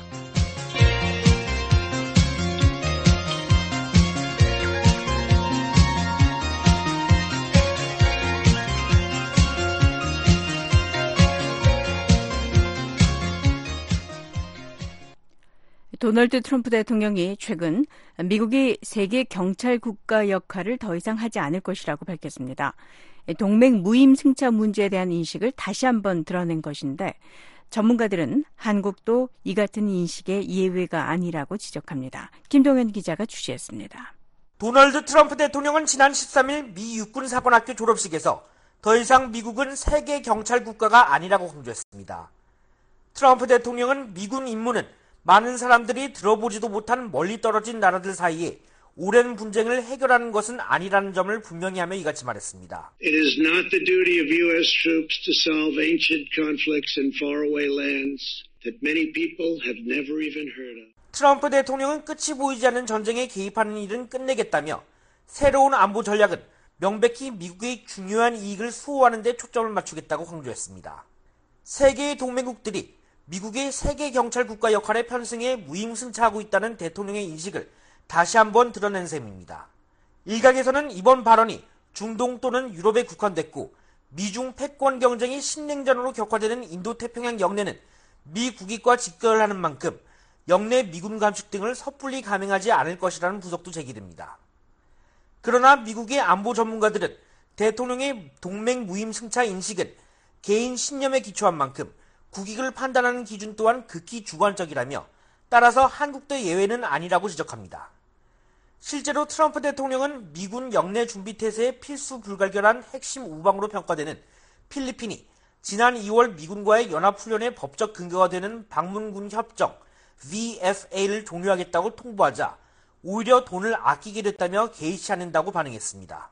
도널드 트럼프 대통령이 최근 미국이 세계 경찰 국가 역할을 더 이상 하지 않을 것이라고 밝혔습니다. 동맹 무임 승차 문제에 대한 인식을 다시 한번 드러낸 것인데 전문가들은 한국도 이 같은 인식의 예외가 아니라고 지적합니다. 김동현 기자가 취재했습니다. 도널드 트럼프 대통령은 지난 13일 미 육군사관학교 졸업식에서 더 이상 미국은 세계 경찰 국가가 아니라고 강조했습니다. 트럼프 대통령은 미군 임무는 많은 사람들이 들어보지도 못한 멀리 떨어진 나라들 사이에 오랜 분쟁을 해결하는 것은 아니라는 점을 분명히 하며 이같이 말했습니다. It is not the duty of U.S. troops to solve ancient conflicts in faraway lands that many people have never even heard of. 트럼프 대통령은 끝이 보이지 않는 전쟁에 개입하는 일은 끝내겠다며 새로운 안보 전략은 명백히 미국의 중요한 이익을 수호하는 데 초점을 맞추겠다고 강조했습니다. 세계의 동맹국들이 미국의 세계 경찰 국가 역할에 편승해 무임승차하고 있다는 대통령의 인식을 다시 한번 드러낸 셈입니다. 일각에서는 이번 발언이 중동 또는 유럽에 국한됐고 미중 패권 경쟁이 신냉전으로 격화되는 인도태평양 영내는 미 국익과 직결하는 만큼 영내 미군 감축 등을 섣불리 감행하지 않을 것이라는 분석도 제기됩니다. 그러나 미국의 안보 전문가들은 대통령의 동맹 무임승차 인식은 개인 신념에 기초한 만큼 국익을 판단하는 기준 또한 극히 주관적이라며 따라서 한국도 예외는 아니라고 지적합니다. 실제로 트럼프 대통령은 미군 영내 준비태세의 필수 불가결한 핵심 우방으로 평가되는 필리핀이 지난 2월 미군과의 연합훈련의 법적 근거가 되는 방문군 협정 VFA를 종료하겠다고 통보하자 오히려 돈을 아끼게 됐다며 개의치 않는다고 반응했습니다.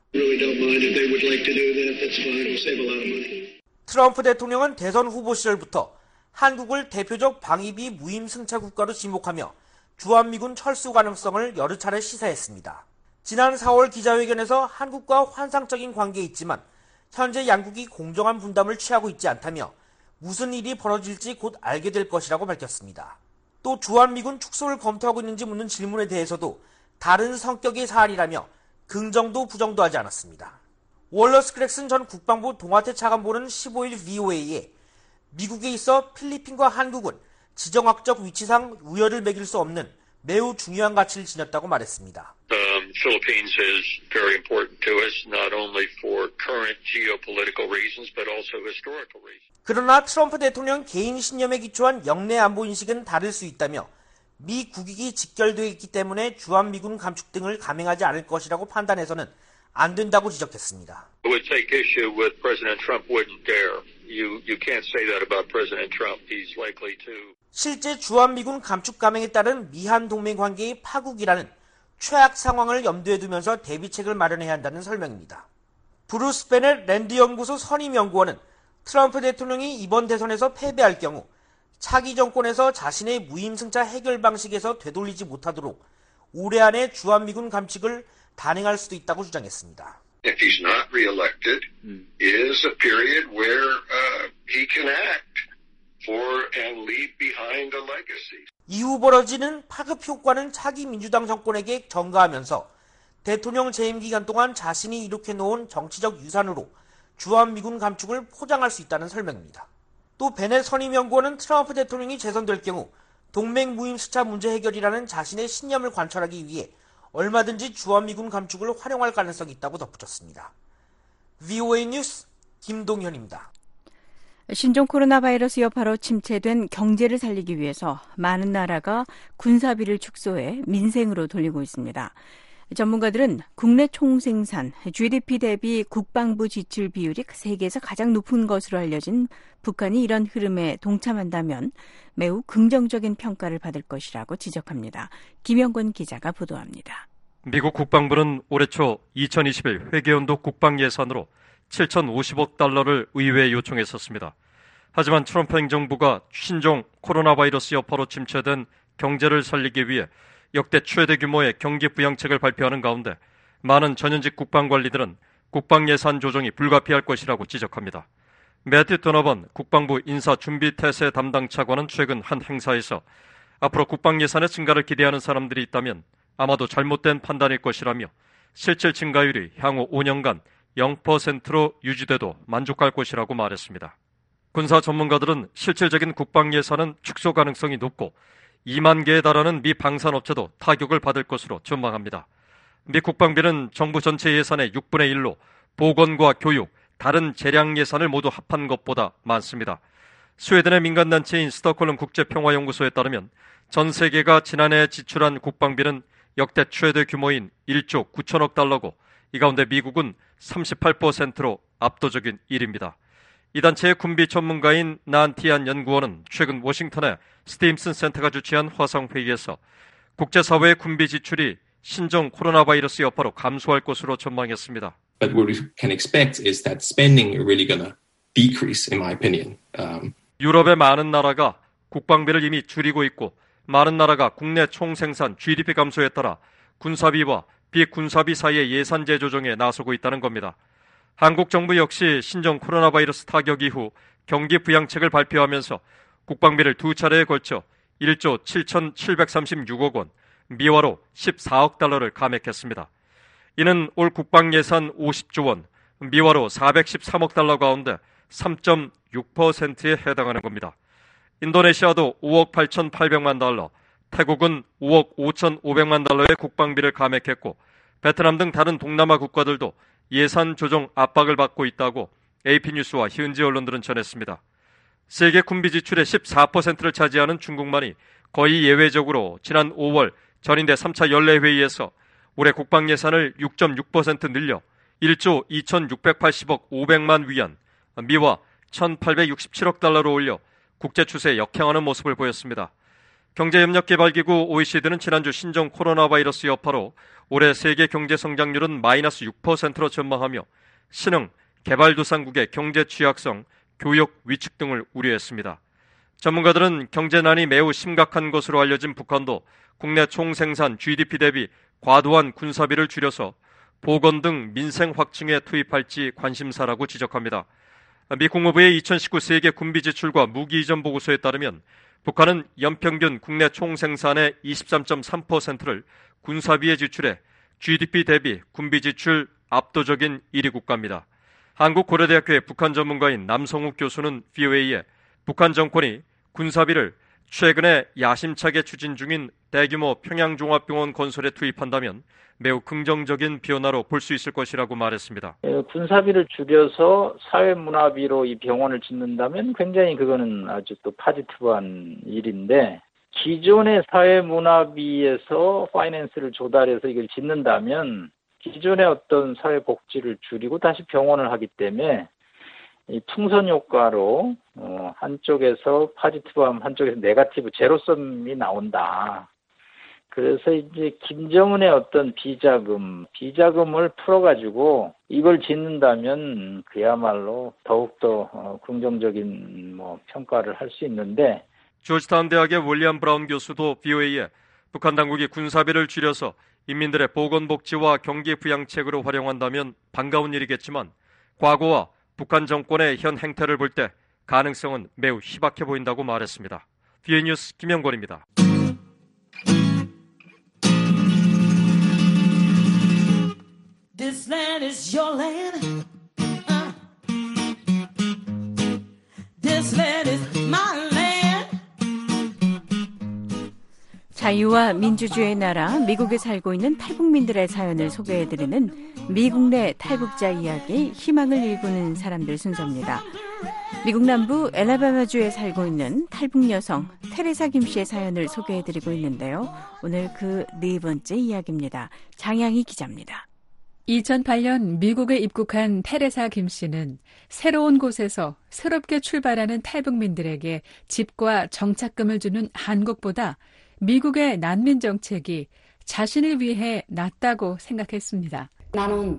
트럼프 대통령은 대선 후보 시절부터 한국을 대표적 방위비 무임 승차 국가로 지목하며 주한미군 철수 가능성을 여러 차례 시사했습니다. 지난 4월 기자회견에서 한국과 환상적인 관계에 있지만 현재 양국이 공정한 분담을 취하고 있지 않다며 무슨 일이 벌어질지 곧 알게 될 것이라고 밝혔습니다. 또 주한미군 축소를 검토하고 있는지 묻는 질문에 대해서도 다른 성격의 사안이라며 긍정도 부정도 하지 않았습니다. 월러스 크렉슨 전 국방부 동아태 차관보는 15일 VOA에 미국에 있어 필리핀과 한국은 지정학적 위치상 우열을 매길 수 없는 매우 중요한 가치를 지녔다고 말했습니다. Philippines is very important to us, not only for current geopolitical reasons, but also historical reasons. 그러나 트럼프 대통령 개인 신념에 기초한 영내 안보 인식은 다를 수 있다며 미 국익이 직결되어 있기 때문에 주한미군 감축 등을 감행하지 않을 것이라고 판단해서는 안 된다고 지적했습니다. I would take issue with President Trump wouldn't dare. You can't say that about President Trump. He's likely to. 실제 주한미군 감축 감행에 따른 미한 동맹 관계의 파국이라는 최악 상황을 염두에 두면서 대비책을 마련해야 한다는 설명입니다. 브루스 베넷 랜드 연구소 선임 연구원은 트럼프 대통령이 이번 대선에서 패배할 경우 차기 정권에서 자신의 무임승차 해결 방식에서 되돌리지 못하도록 올해 안에 주한미군 감축을 단행할 수도 있다고 주장했습니다. If he's not reelected, is a period where he can act for and leave behind a legacy. 이후 벌어지는 파급 효과는 차기 민주당 정권에게 전가하면서 대통령 재임 기간 동안 자신이 이룩해 놓은 정치적 유산으로 주한미군 감축을 포장할 수 있다는 설명입니다. 또 베넷 선임연구원은 트럼프 대통령이 재선될 경우 동맹 무임 수차 문제 해결이라는 자신의 신념을 관철하기 위해 얼마든지 주한미군 감축을 활용할 가능성이 있다고 덧붙였습니다. VOA 뉴스 김동현입니다. 신종 코로나 바이러스 여파로 침체된 경제를 살리기 위해서 많은 나라가 군사비를 축소해 민생으로 돌리고 있습니다. 전문가들은 국내 총생산, GDP 대비 국방부 지출 비율이 세계에서 가장 높은 것으로 알려진 북한이 이런 흐름에 동참한다면 매우 긍정적인 평가를 받을 것이라고 지적합니다. 김영권 기자가 보도합니다. 미국 국방부는 올해 초 2021 회계연도 국방 예산으로 7,050억 달러를 의회에 요청했었습니다. 하지만 트럼프 행정부가 신종 코로나 바이러스 여파로 침체된 경제를 살리기 위해 역대 최대 규모의 경기 부양책을 발표하는 가운데 많은 전현직 국방관리들은 국방 예산 조정이 불가피할 것이라고 지적합니다. 매튜 도너번 국방부 인사준비태세 담당 차관은 최근 한 행사에서 앞으로 국방 예산의 증가를 기대하는 사람들이 있다면 아마도 잘못된 판단일 것이라며 실질 증가율이 향후 5년간 0%로 유지돼도 만족할 것이라고 말했습니다. 군사 전문가들은 실질적인 국방 예산은 축소 가능성이 높고 2만 개에 달하는 미 방산업체도 타격을 받을 것으로 전망합니다. 미 국방비는 정부 전체 예산의 6분의 1로 보건과 교육, 다른 재량 예산을 모두 합한 것보다 많습니다. 스웨덴의 민간단체인 스톡홀름 국제평화연구소에 따르면 전 세계가 지난해 지출한 국방비는 역대 최대 규모인 1조 9천억 달러고 이 가운데 미국은 38%로 압도적인 1위입니다. 이 단체의 군비 전문가인 난티안 연구원은 최근 워싱턴의 스팀슨 센터가 주최한 화상회의에서 국제사회의 군비 지출이 신종 코로나 바이러스 여파로 감소할 것으로 전망했습니다. But what we can expect is that spending really gonna decrease, in my opinion. 유럽의 많은 나라가 국방비를 이미 줄이고 있고 많은 나라가 국내 총생산 GDP 감소에 따라 군사비와 비군사비 사이의 예산 재조정에 나서고 있다는 겁니다. 한국 정부 역시 신종 코로나 바이러스 타격 이후 경기 부양책을 발표하면서 국방비를 두 차례에 걸쳐 1조 7,736억 원, 미화로 14억 달러를 감액했습니다. 이는 올 국방 예산 50조 원, 미화로 413억 달러 가운데 3.6%에 해당하는 겁니다. 인도네시아도 5억 8,800만 달러, 태국은 5억 5,500만 달러의 국방비를 감액했고 베트남 등 다른 동남아 국가들도 예산 조정 압박을 받고 있다고 AP뉴스와 현지 언론들은 전했습니다. 세계 군비 지출의 14%를 차지하는 중국만이 거의 예외적으로 지난 5월 전인대 3차 연례회의에서 올해 국방 예산을 6.6% 늘려 1조 2,680억 500만 위안, 미화 1,867억 달러로 올려 국제 추세에 역행하는 모습을 보였습니다. 경제협력개발기구 OECD는 지난주 신종 코로나 바이러스 여파로 올해 세계 경제 성장률은 마이너스 6%로 전망하며 신흥, 개발도상국의 경제 취약성, 교역 위축 등을 우려했습니다. 전문가들은 경제난이 매우 심각한 것으로 알려진 북한도 국내 총생산 GDP 대비 과도한 군사비를 줄여서 보건 등 민생 확충에 투입할지 관심사라고 지적합니다. 미 국무부의 2019 세계 군비 지출과 무기 이전 보고서에 따르면 북한은 연평균 국내 총생산의 23.3%를 군사비에 지출해 GDP 대비 군비 지출 압도적인 1위 국가입니다. 한국고려대학교의 북한 전문가인 남성욱 교수는 VOA에 북한 정권이 군사비를 최근에 야심차게 추진 중인 대규모 평양종합병원 건설에 투입한다면 매우 긍정적인 변화로 볼 수 있을 것이라고 말했습니다. 군사비를 줄여서 사회문화비로 이 병원을 짓는다면 굉장히 그거는 아주 또 파지티브한 일인데 기존의 사회문화비에서 파이낸스를 조달해서 이걸 짓는다면 기존의 어떤 사회복지를 줄이고 다시 병원을 하기 때문에 이 풍선 효과로 한쪽에서 파지티브함, 한쪽에서 네거티브, 제로섬이 나온다. 그래서 이제 김정은의 어떤 비자금을 풀어가지고 이걸 짓는다면 그야말로 더욱더 긍정적인 평가를 할 수 있는데 조지타운 대학의 윌리엄 브라운 교수도 VOA에 북한 당국이 군사비를 줄여서 인민들의 보건복지와 경기 부양책으로 활용한다면 반가운 일이겠지만 과거와 북한 정권의 현 행태를 볼 때 가능성은 매우 희박해 보인다고 말했습니다. VOA 뉴스 김영권입니다. This land is your land. This land is my land. 자유와 민주주의의 나라 미국에 살고 있는 탈북민들의 사연을 소개해드리는 미국 내 탈북자 이야기, 희망을 일구는 사람들 순서입니다. 미국 남부 엘라바마주에 살고 있는 탈북 여성 테레사 김 씨의 사연을 소개해드리고 있는데요. 오늘 그 네 번째 이야기입니다. 장양희 기자입니다. 2008년 미국에 입국한 테레사 김 씨는 새로운 곳에서 새롭게 출발하는 탈북민들에게 집과 정착금을 주는 한국보다 미국의 난민 정책이 자신을 위해 낫다고 생각했습니다. 나는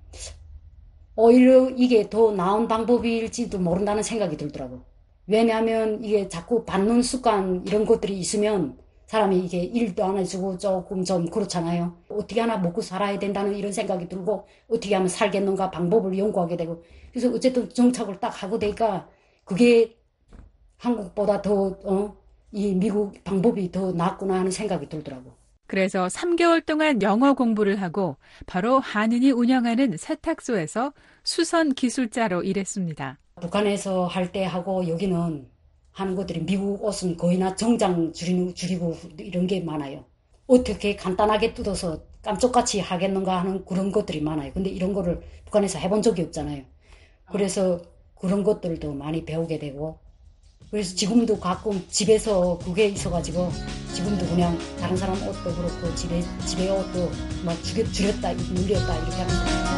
오히려 이게 더 나은 방법일지도 모른다는 생각이 들더라고. 왜냐하면 이게 자꾸 받는 습관 이런 것들이 있으면 사람이 이게 일도 안 해주고 조금 좀 그렇잖아요. 어떻게 하나 먹고 살아야 된다는 이런 생각이 들고 어떻게 하면 살겠는가 방법을 연구하게 되고 그래서 어쨌든 정착을 딱 하고 되니까 그게 한국보다 더 이 미국 방법이 더 낫구나 하는 생각이 들더라고. 그래서 3개월 동안 영어 공부를 하고 바로 한인이 운영하는 세탁소에서 수선 기술자로 일했습니다. 북한에서 할 때 하고 여기는 하는 것들이 미국 옷은 거의나 정장 줄이고 이런 게 많아요. 어떻게 간단하게 뜯어서 깜짝같이 하겠는가 하는 그런 것들이 많아요. 근데 이런 거를 북한에서 해본 적이 없잖아요. 그래서 그런 것들도 많이 배우게 되고 그래서 지금도 가끔 집에서 그게 있어가지고 지금도 그냥 다른 사람 옷도 그렇고 집에 옷도 막 줄였다 늘렸다 이렇게 하는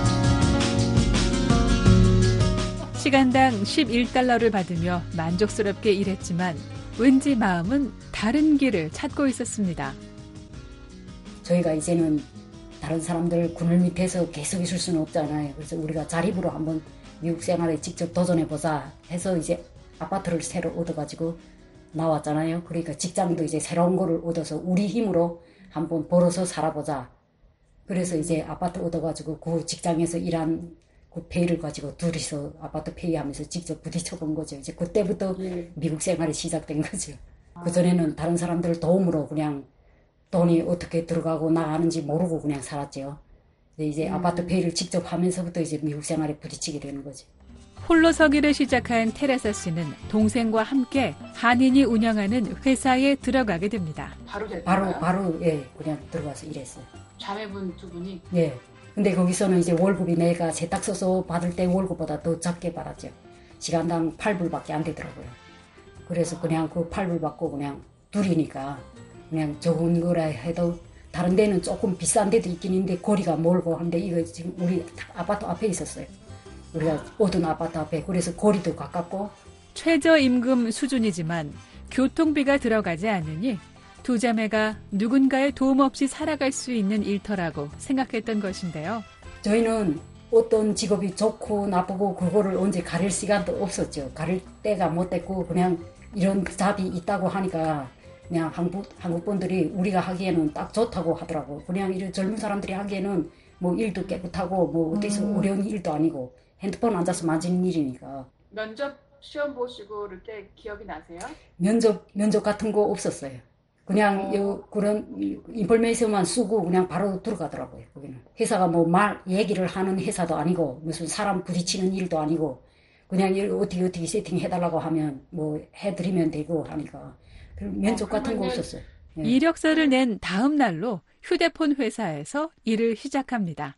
거예요. 시간당 11달러를 받으며 만족스럽게 일했지만 왠지 마음은 다른 길을 찾고 있었습니다. 저희가 이제는 다른 사람들 그늘 밑에서 계속 있을 수는 없잖아요. 그래서 우리가 자립으로 한번 미국 생활에 직접 도전해보자 해서 이제 아파트를 새로 얻어가지고 나왔잖아요. 그러니까 직장도 이제 새로운 거를 얻어서 우리 힘으로 한번 벌어서 살아보자. 그래서 이제 아파트 얻어가지고 그 직장에서 일한 그 페이를 가지고 둘이서 아파트 페이하면서 직접 부딪혀본 거죠. 이제 그때부터 미국 생활이 시작된 거죠. 그전에는 다른 사람들 도움으로 그냥 돈이 어떻게 들어가고 나가는지 모르고 그냥 살았죠. 이제 아파트 페이를 직접 하면서부터 이제 미국 생활에 부딪히게 되는 거죠. 홀로 서기를 시작한 테레사 씨는 동생과 함께 한인이 운영하는 회사에 들어가게 됩니다. 바로 예, 그냥 들어가서 일했어요. 자매분 두 분이? 예. 근데 거기서는 이제 월급이 내가 세탁소서 받을 때 월급보다 더 작게 받았죠. 시간당 8불밖에 안 되더라고요. 그래서 그냥 그 8불 받고 그냥 둘이니까 그냥 적은 거라 해도 다른 데는 조금 비싼 데도 있긴 있는데 거리가 멀고 한데 이거 지금 우리 아파트 앞에 있었어요. 우리가 오던 아파트 앞에. 그래서 거리도 가깝고. 최저임금 수준이지만 교통비가 들어가지 않으니 두 자매가 누군가의 도움 없이 살아갈 수 있는 일터라고 생각했던 것인데요. 저희는 어떤 직업이 좋고 나쁘고 그거를 언제 가릴 시간도 없었죠. 가릴 때가 못 됐고 그냥 이런 잡이 있다고 하니까 그냥 한국 분들이 우리가 하기에는 딱 좋다고 하더라고. 그냥 이런 젊은 사람들이 하기에는 뭐 일도 깨끗하고 뭐 어디서 어려운 일도 아니고 핸드폰 앉아서 만지는 일이니까. 면접 시험 보시고 이렇게 기억이 나세요? 면접 같은 거 없었어요. 그냥 그런 인포메이션만 쓰고 그냥 바로 들어가더라고요. 거기는 회사가 뭐 얘기를 하는 회사도 아니고 무슨 사람 부딪히는 일도 아니고 그냥 어떻게 세팅해달라고 하면 뭐 해드리면 되고 하니까 면접 같은 거 없었어요. 네. 이력서를 낸 다음 날로 휴대폰 회사에서 일을 시작합니다.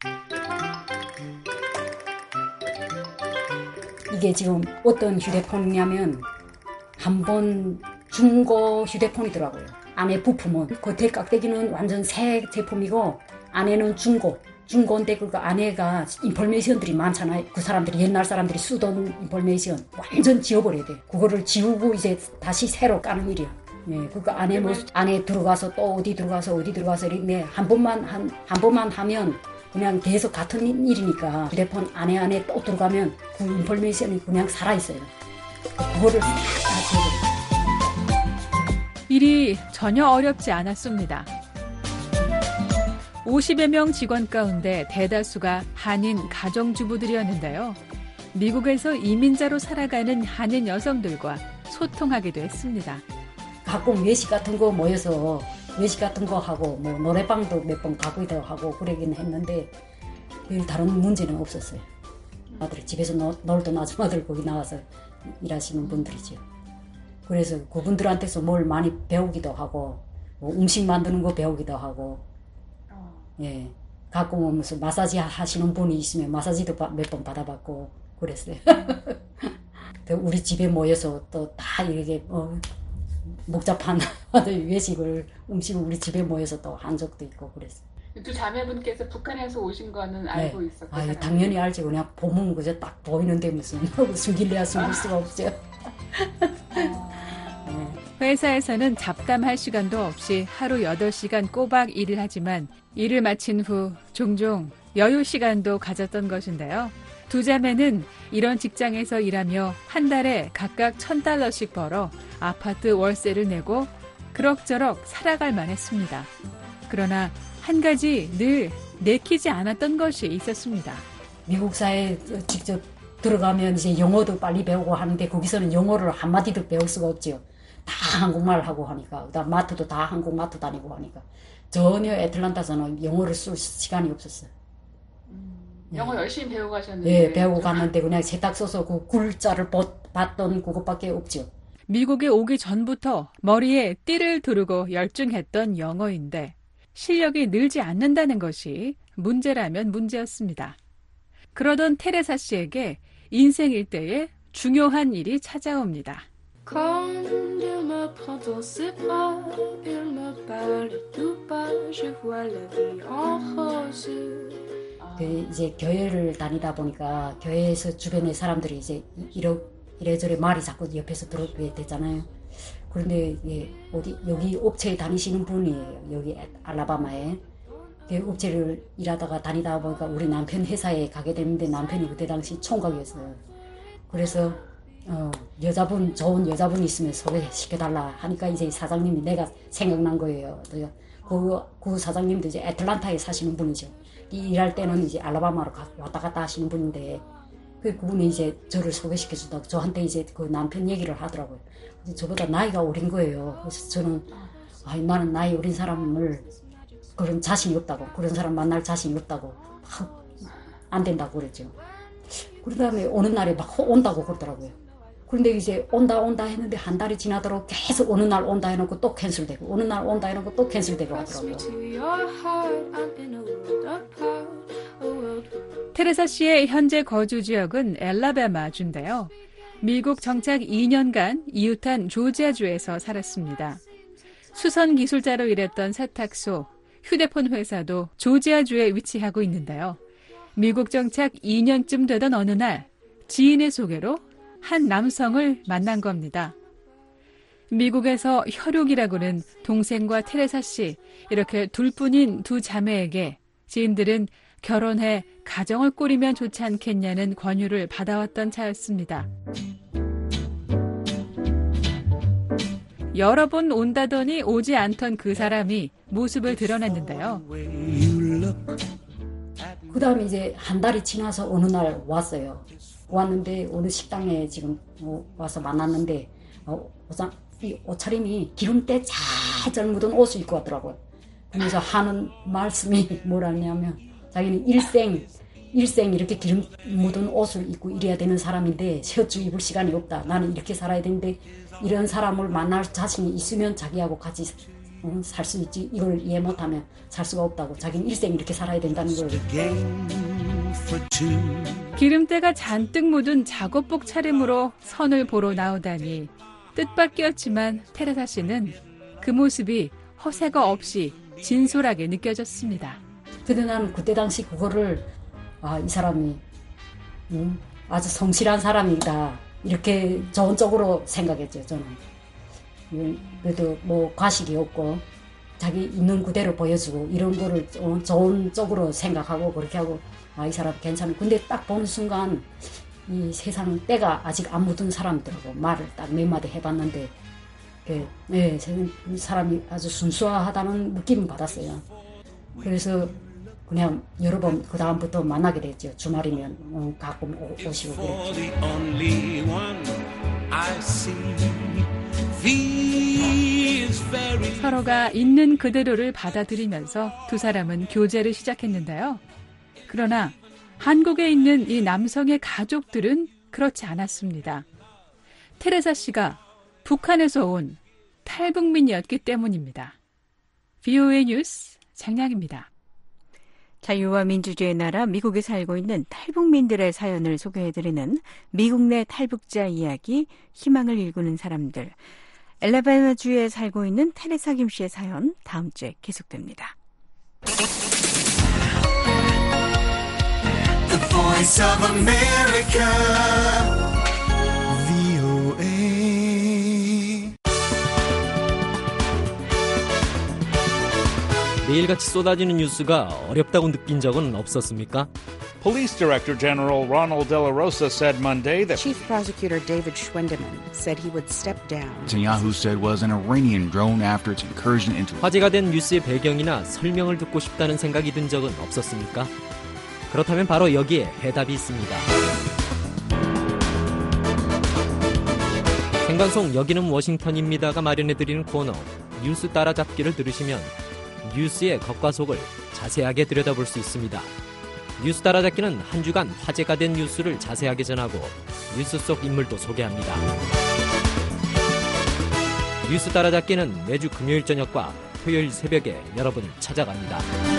이게 지금 어떤 휴대폰이냐면 한번 중고 휴대폰이더라고요. 안에 부품은 겉에 깍대기는 완전 새 제품이고 안에는 중고인데 그 안에가 인포메이션들이 많잖아요. 그 사람들이 옛날 사람들이 쓰던 인포메이션 완전 지워버려야 돼. 그거를 지우고 이제 다시 새로 까는 일이야. 네, 그러니까 안에 뭐 안에 들어가서 또 어디 들어가서 이렇게 한 번만 하면 그냥 계속 같은 일이니까 휴대폰 안에 또 들어가면 그 인포메이션이 그냥 살아있어요. 그거를 다 지워버려요. 일이 전혀 어렵지 않았습니다. 50여 명 직원 가운데 대다수가 한인 가정주부들이었는데요. 미국에서 이민자로 살아가는 한인 여성들과 소통하기도 했습니다. 가끔 외식 같은 거 모여서 외식 같은 거 하고 뭐 노래방도 몇 번 가기도 하고 그러긴 했는데 별 다른 문제는 없었어요. 아들 집에서 놀던 아줌마들 거기 나와서 일하시는 분들이죠. 그래서 그분들한테서 뭘 많이 배우기도 하고 뭐 음식 만드는 거 배우기도 하고 예 가끔 오면서 마사지 하시는 분이 있으면 마사지도 몇 번 받아봤고 그랬어요. 우리 집에 모여서 또 다 이렇게 목자판 외식을 음식을 우리 집에 모여서 또 한 적도 있고 그랬어요. 두 자매분께서 북한에서 오신 거는 알고 네. 있었거든요. 당연히 알지. 그냥 보면 그저 딱 보이는데 무슨 숨길래야 숨길 수가 없죠. 회사에서는 잡담할 시간도 없이 하루 8시간 꼬박 일을 하지만 일을 마친 후 종종 여유 시간도 가졌던 것인데요. 두 자매는 이런 직장에서 일하며 한 달에 각각 $1,000씩 벌어 아파트 월세를 내고 그럭저럭 살아갈 만했습니다. 그러나 한 가지 늘 내키지 않았던 것이 있었습니다. 미국 사회에 직접 들어가면 이제 영어도 빨리 배우고 하는데 거기서는 영어를 한마디도 배울 수가 없죠. 다 한국말 하고 하니까. 그다음 마트도 다 한국 마트 다니고 하니까. 전혀 애틀란타에서는 영어를 쓸 시간이 없었어요. 영어 열심히 배우고 가셨는데. 예, 배우고 갔는데 그냥 세탁소서 그 굴자를 봤던 그것밖에 없죠. 미국에 오기 전부터 머리에 띠를 두르고 열중했던 영어인데 실력이 늘지 않는다는 것이 문제라면 문제였습니다. 그러던 테레사 씨에게 인생 일대에 중요한 일이 찾아옵니다. 이제 교회를 다니다 보니까 교회에서 주변의 사람들이 이제 이래저래 말이 자꾸 옆에서 들어오게 되잖아요. 그런데 여기 업체에 다니시는 분이에요. 여기 알라바마에. 업체를 일하다가 다니다 보니까 우리 남편 회사에 가게 되는데 남편이 그때 당시 총각이었어요. 그래서 좋은 여자분이 있으면 소개시켜달라 하니까 이제 사장님이 내가 생각난 거예요. 그 사장님도 이제 애틀란타에 사시는 분이죠. 일할 때는 이제 알라바마로 왔다 갔다 하시는 분인데 그분이 이제 저를 소개시켜준다고 저한테 이제 그 남편 얘기를 하더라고요. 저보다 나이가 어린 거예요. 그래서 저는 나는 나이 어린 사람을 그런 자신이 없다고, 그런 사람 만날 자신이 없다고 안 된다고 그랬죠. 그 다음에 어느 날에 막 온다고 그러더라고요. 그런데 이제 온다 했는데 한 달이 지나도록 계속 어느 날 온다 해놓고 또 캔슬되고 어느 날 온다 해놓고 또 캔슬되고 하더라고요. 테레사 씨의 현재 거주 지역은 엘라바마주인데요. 미국 정착 2년간 이웃한 조지아주에서 살았습니다. 수선 기술자로 일했던 세탁소, 휴대폰 회사도 조지아주에 위치하고 있는데요. 미국 정착 2년쯤 되던 어느 날 지인의 소개로 한 남성을 만난 겁니다. 미국에서 혈육이라고는 동생과 테레사 씨, 이렇게 둘뿐인 두 자매에게 지인들은 결혼해 가정을 꾸리면 좋지 않겠냐는 권유를 받아왔던 차였습니다. 여러 번 온다더니 오지 않던 그 사람이 모습을 드러냈는데요. 그 다음에 이제 한 달이 지나서 어느 날 왔어요. 왔는데 어느 식당에 지금 와서 만났는데 이 옷차림이 기름때 잘 묻은 옷을 입고 왔더라고요. 그래서 하는 말씀이 뭐라냐면 자기는 일생 이렇게 기름 묻은 옷을 입고 이래야 되는 사람인데 셔츠 입을 시간이 없다. 나는 이렇게 살아야 되는데 이런 사람을 만날 자신이 있으면 자기하고 같이 살 수 있지. 이걸 이해 못하면 살 수가 없다고. 자기는 일생 이렇게 살아야 된다는 거예요. 기름때가 잔뜩 묻은 작업복 차림으로 선을 보러 나오다니 뜻밖이었지만 테레사 씨는 그 모습이 허세가 없이 진솔하게 느껴졌습니다. 근데 난 그때 당시 그거를 이 사람이 아주 성실한 사람이다. 이렇게 좋은 쪽으로 생각했죠, 저는. 그래도 뭐 과식이 없고 자기 있는 그대로 보여주고 이런 거를 좋은 쪽으로 생각하고 그렇게 하고 이 사람 괜찮아. 근데 딱 보는 순간 이 세상 때가 아직 안 묻은 사람들하고 말을 딱 몇 마디 해봤는데 사람이 아주 순수하다는 느낌을 받았어요. 그래서 그냥 여러 번 그 다음부터 만나게 됐죠. 주말이면 가끔 오시고 그랬죠. 서로가 있는 그대로를 받아들이면서 두 사람은 교제를 시작했는데요. 그러나 한국에 있는 이 남성의 가족들은 그렇지 않았습니다. 테레사 씨가 북한에서 온 탈북민이었기 때문입니다. VOA 뉴스 장량입니다. 자유와 민주주의의 나라 미국에 살고 있는 탈북민들의 사연을 소개해드리는 미국 내 탈북자 이야기, 희망을 일구는 사람들. 엘라바마주에 살고 있는 테레사 김 씨의 사연 다음 주에 계속됩니다. The Voice of America, VOA. 매일같이 쏟아지는 뉴스가 어렵다고 느낀 적은 없었습니까? Police Director General Ronald De La Rosa said Monday that Chief Prosecutor David Schwendeman said he would step down. Netanyahu said was an Iranian drone after its incursion into. 화제가 된 뉴스의 배경이나 설명을 듣고 싶다는 생각이 든 적은 없었습니까? 그렇다면 바로 여기에 해답이 있습니다. 생방송 여기는 워싱턴입니다가 마련해드리는 코너 뉴스 따라잡기를 들으시면 뉴스의 겉과 속을 자세하게 들여다볼 수 있습니다. 뉴스 따라잡기는 한 주간 화제가 된 뉴스를 자세하게 전하고 뉴스 속 인물도 소개합니다. 뉴스 따라잡기는 매주 금요일 저녁과 토요일 새벽에 여러분 찾아갑니다.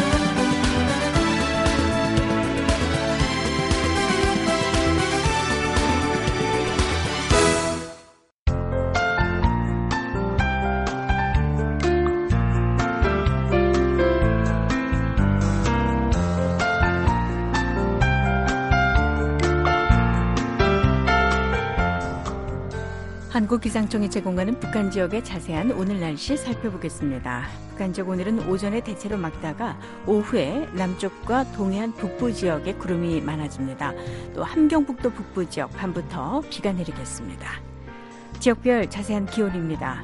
한국기상청이 제공하는 북한 지역의 자세한 오늘 날씨 살펴보겠습니다. 북한 지역 오늘은 오전에 대체로 맑다가 오후에 남쪽과 동해안 북부 지역에 구름이 많아집니다. 또 함경북도 북부 지역 밤부터 비가 내리겠습니다. 지역별 자세한 기온입니다.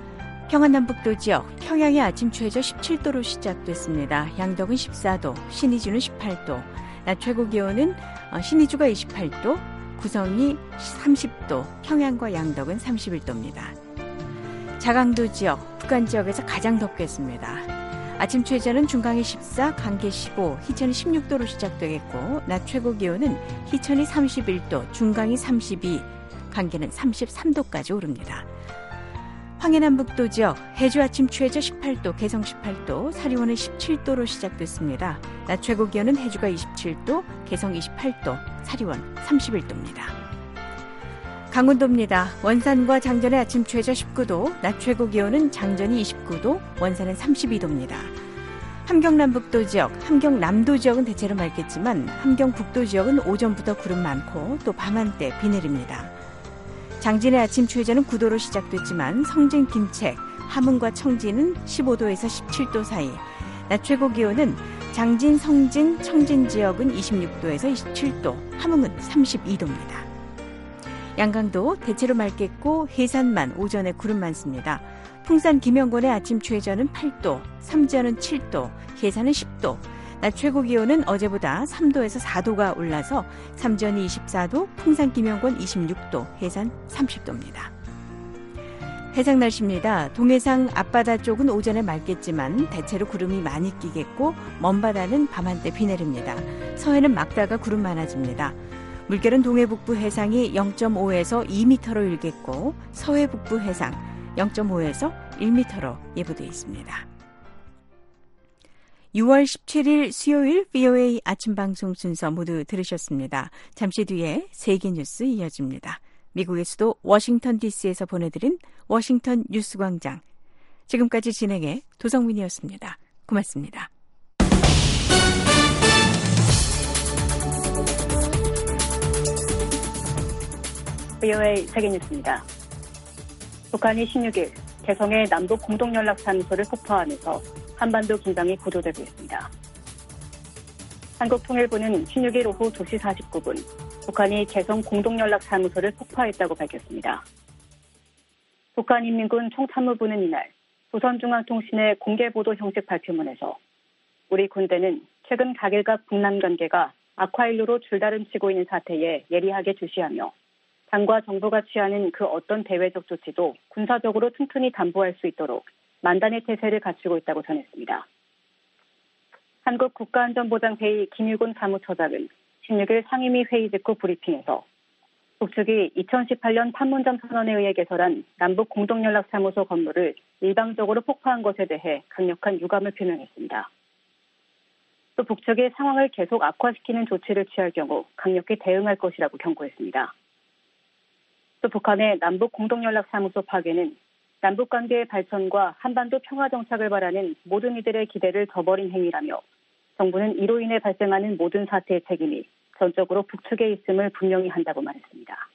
평안남북도 지역 평양의 아침 최저 17도로 시작됐습니다. 양덕은 14도, 신의주는 18도, 낮 최고 기온은 신의주가 28도, 구성이 30도, 평양과 양덕은 31도입니다. 자강도 지역, 북한 지역에서 가장 덥겠습니다. 아침 최저는 중강이 14, 강계 15, 희천이 16도로 시작되겠고 낮 최고 기온은 희천이 31도, 중강이 32, 강계는 33도까지 오릅니다. 황해남북도 지역, 해주 아침 최저 18도, 개성 18도, 사리원은 17도로 시작됐습니다. 낮 최고 기온은 해주가 27도, 개성 28도, 사리원 31도입니다. 강원도입니다. 원산과 장전의 아침 최저 19도, 낮 최고 기온은 장전이 29도, 원산은 32도입니다. 함경남북도 지역, 함경남도 지역은 대체로 맑겠지만 함경북도 지역은 오전부터 구름 많고 또 밤한때 비 내립니다. 장진의 아침 최저는 9도로 시작됐지만 성진, 김책, 함흥과 청진은 15도에서 17도 사이, 낮 최고 기온은 장진, 성진, 청진 지역은 26도에서 27도, 함흥은 32도입니다. 양강도 대체로 맑겠고 해산만 오전에 구름 많습니다. 풍산 김영권의 아침 최저는 8도, 삼전은 7도, 해산은 10도, 낮 최고 기온은 어제보다 3도에서 4도가 올라서 삼전이 24도, 풍산 김영권 26도, 해산 30도입니다. 해상 날씨입니다. 동해상 앞바다 쪽은 오전에 맑겠지만 대체로 구름이 많이 끼겠고 먼바다는 밤한때 비 내립니다. 서해는 맑다가 구름 많아집니다. 물결은 동해 북부 해상이 0.5에서 2m로 일겠고 서해 북부 해상 0.5에서 1m로 예보되어 있습니다. 6월 17일 수요일 VOA 아침 방송 순서 모두 들으셨습니다. 잠시 뒤에 세계 뉴스 이어집니다. 미국의 수도 워싱턴 DC에서 보내드린 워싱턴 뉴스광장. 지금까지 진행해 도성민이었습니다. 고맙습니다. VOA 세계 뉴스입니다. 북한이 16일 개성의 남북 공동연락사무소를 폭파하면서 한반도 긴장이 고조되고 있습니다. 한국통일부는 16일 오후 2시 49분 북한이 개성 공동연락사무소를 폭파했다고 밝혔습니다. 북한인민군 총참모부는 이날 조선중앙통신의 공개보도 형식 발표문에서 우리 군대는 최근 각일각 북남 관계가 악화일로로 줄다름치고 있는 사태에 예리하게 주시하며 당과 정부가 취하는 그 어떤 대외적 조치도 군사적으로 튼튼히 담보할 수 있도록 만단의 태세를 갖추고 있다고 전했습니다. 한국국가안전보장회의 김유곤 사무처장은 16일 상임위 회의 직후 브리핑에서 북측이 2018년 판문점 선언에 의해 개설한 남북 공동연락사무소 건물을 일방적으로 폭파한 것에 대해 강력한 유감을 표명했습니다. 또 북측이 상황을 계속 악화시키는 조치를 취할 경우 강력히 대응할 것이라고 경고했습니다. 또 북한의 남북 공동연락사무소 파괴는 남북관계의 발전과 한반도 평화 정착을 바라는 모든 이들의 기대를 저버린 행위라며 정부는 이로 인해 발생하는 모든 사태의 책임이 전적으로 북측에 있음을 분명히 한다고 말했습니다.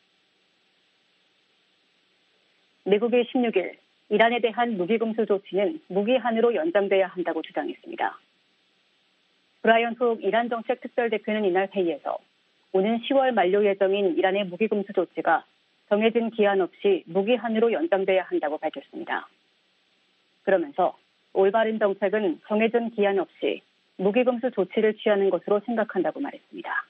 미국이 16일 이란에 대한 무기금수 조치는 무기한으로 연장돼야 한다고 주장했습니다. 브라이언 훅 이란 정책 특별대표는 이날 회의에서 오는 10월 만료 예정인 이란의 무기금수 조치가 정해진 기한 없이 무기한으로 연장돼야 한다고 밝혔습니다. 그러면서 올바른 정책은 정해진 기한 없이 무기금수 조치를 취하는 것으로 생각한다고 말했습니다.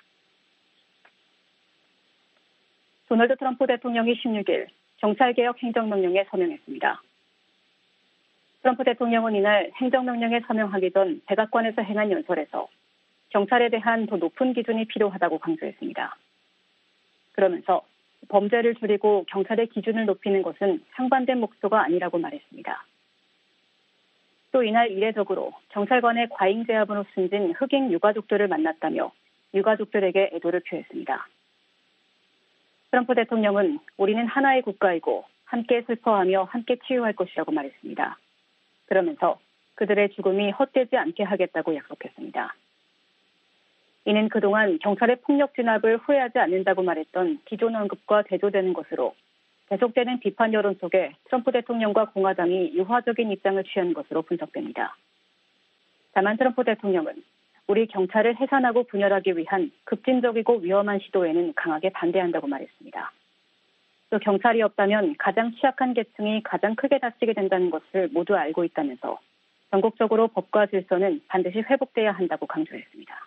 도널드 트럼프 대통령이 16일 경찰개혁 행정명령에 서명했습니다. 트럼프 대통령은 이날 행정명령에 서명하기 전 백악관에서 행한 연설에서 경찰에 대한 더 높은 기준이 필요하다고 강조했습니다. 그러면서 범죄를 줄이고 경찰의 기준을 높이는 것은 상반된 목표가 아니라고 말했습니다. 또 이날 이례적으로 경찰관의 과잉 제압으로 숨진 흑인 유가족들을 만났다며 유가족들에게 애도를 표했습니다. 트럼프 대통령은 우리는 하나의 국가이고 함께 슬퍼하며 함께 치유할 것이라고 말했습니다. 그러면서 그들의 죽음이 헛되지 않게 하겠다고 약속했습니다. 이는 그동안 경찰의 폭력 진압을 후회하지 않는다고 말했던 기존 언급과 대조되는 것으로 계속되는 비판 여론 속에 트럼프 대통령과 공화당이 유화적인 입장을 취한 것으로 분석됩니다. 다만 트럼프 대통령은 우리 경찰을 해산하고 분열하기 위한 급진적이고 위험한 시도에는 강하게 반대한다고 말했습니다. 또 경찰이 없다면 가장 취약한 계층이 가장 크게 다치게 된다는 것을 모두 알고 있다면서 전국적으로 법과 질서는 반드시 회복돼야 한다고 강조했습니다.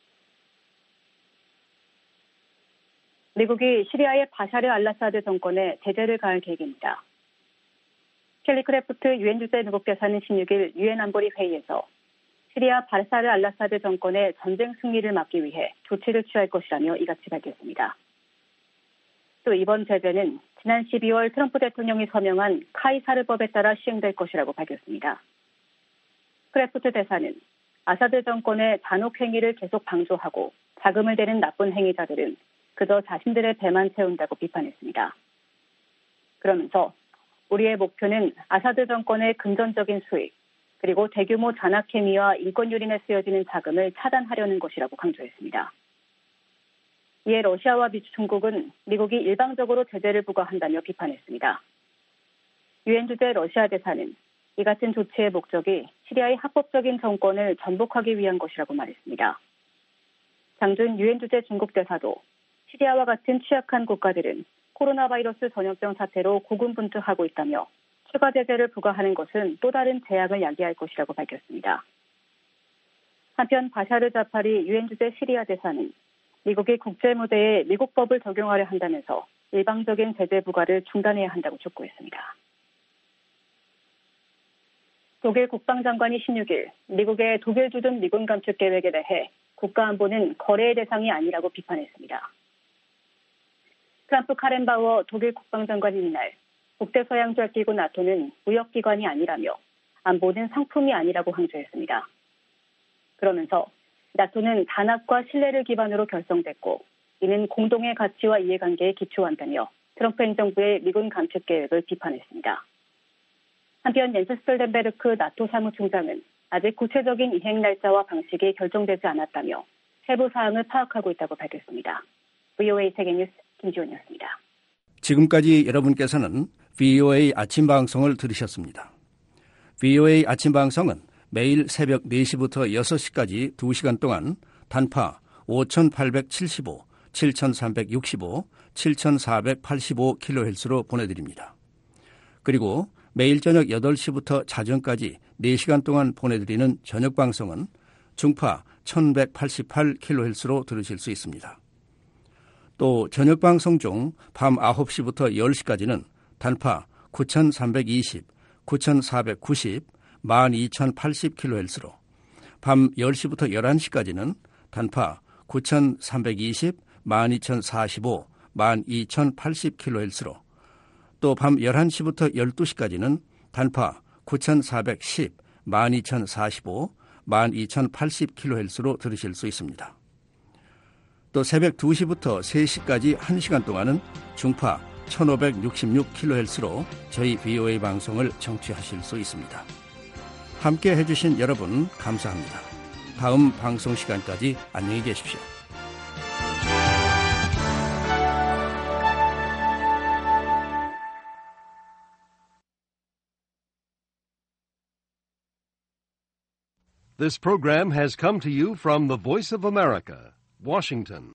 미국이 시리아의 바샤르 알라사드 정권에 제재를 가할 계획입니다. 켈리 크래프트 유엔 주재 미국 대사는 16일 유엔 안보리 회의에서 시리아 바샤르 알라사드 정권의 전쟁 승리를 막기 위해 조치를 취할 것이라며 이같이 밝혔습니다. 또 이번 제재는 지난 12월 트럼프 대통령이 서명한 카이사르법에 따라 시행될 것이라고 밝혔습니다. 크래프트 대사는 아사드 정권의 잔혹 행위를 계속 방조하고 자금을 대는 나쁜 행위자들은 그저 자신들의 배만 채운다고 비판했습니다. 그러면서 우리의 목표는 아사드 정권의 금전적인 수익, 그리고 대규모 잔악 행위와 인권 유린에 쓰여지는 자금을 차단하려는 것이라고 강조했습니다. 이에 러시아와 중국은 미국이 일방적으로 제재를 부과한다며 비판했습니다. 유엔 주재 러시아 대사는 이 같은 조치의 목적이 시리아의 합법적인 정권을 전복하기 위한 것이라고 말했습니다. 장준 유엔 주재 중국 대사도 시리아와 같은 취약한 국가들은 코로나 바이러스 전염병 사태로 고군분투하고 있다며 추가 제재를 부과하는 것은 또 다른 재앙을 야기할 것이라고 밝혔습니다. 한편 바샤르 자파리 유엔 주재 시리아 대사는 미국이 국제 무대에 미국 법을 적용하려 한다면서 일방적인 제재 부과를 중단해야 한다고 촉구했습니다. 독일 국방장관이 16일 미국의 독일 주둔 미군 감축 계획에 대해 국가안보는 거래의 대상이 아니라고 비판했습니다. 트럼프 카렌바우어 독일 국방장관이 이날 북대서양조약기구 나토는 무역기관이 아니라며 안보는 상품이 아니라고 강조했습니다. 그러면서 나토는 단합과 신뢰를 기반으로 결성됐고 이는 공동의 가치와 이해관계에 기초한다며 트럼프 행정부의 미군 감축 계획을 비판했습니다. 한편 옌스 스톨텐베르크 나토 사무총장은 아직 구체적인 이행 날짜와 방식이 결정되지 않았다며 세부 사항을 파악하고 있다고 밝혔습니다. VOA 세계뉴스 김지원이었습니다. 지금까지 여러분께서는 VOA 아침 방송을 들으셨습니다. VOA 아침 방송은 매일 새벽 4시부터 6시까지 2시간 동안 단파 5,875, 7,365, 7,485kHz로 보내드립니다. 그리고 매일 저녁 8시부터 자정까지 4시간 동안 보내드리는 저녁 방송은 중파 1,188kHz로 들으실 수 있습니다. 또 저녁 방송 중 밤 9시부터 10시까지는 단파 9,320, 9,490, 12,080kHz로 밤 10시부터 11시까지는 단파 9,320, 12,045, 12,080kHz로 또 밤 11시부터 12시까지는 단파 9,410, 12,045, 12,080kHz로 들으실 수 있습니다. 또 새벽 2시부터 3시까지 1시간 동안은 중파 1566kHz로 저희 VOA 방송을 청취하실 수 있습니다. 함께 해주신 여러분 감사합니다. 다음 방송 시간까지 안녕히 계십시오. This program has come to you from the Voice of America, Washington.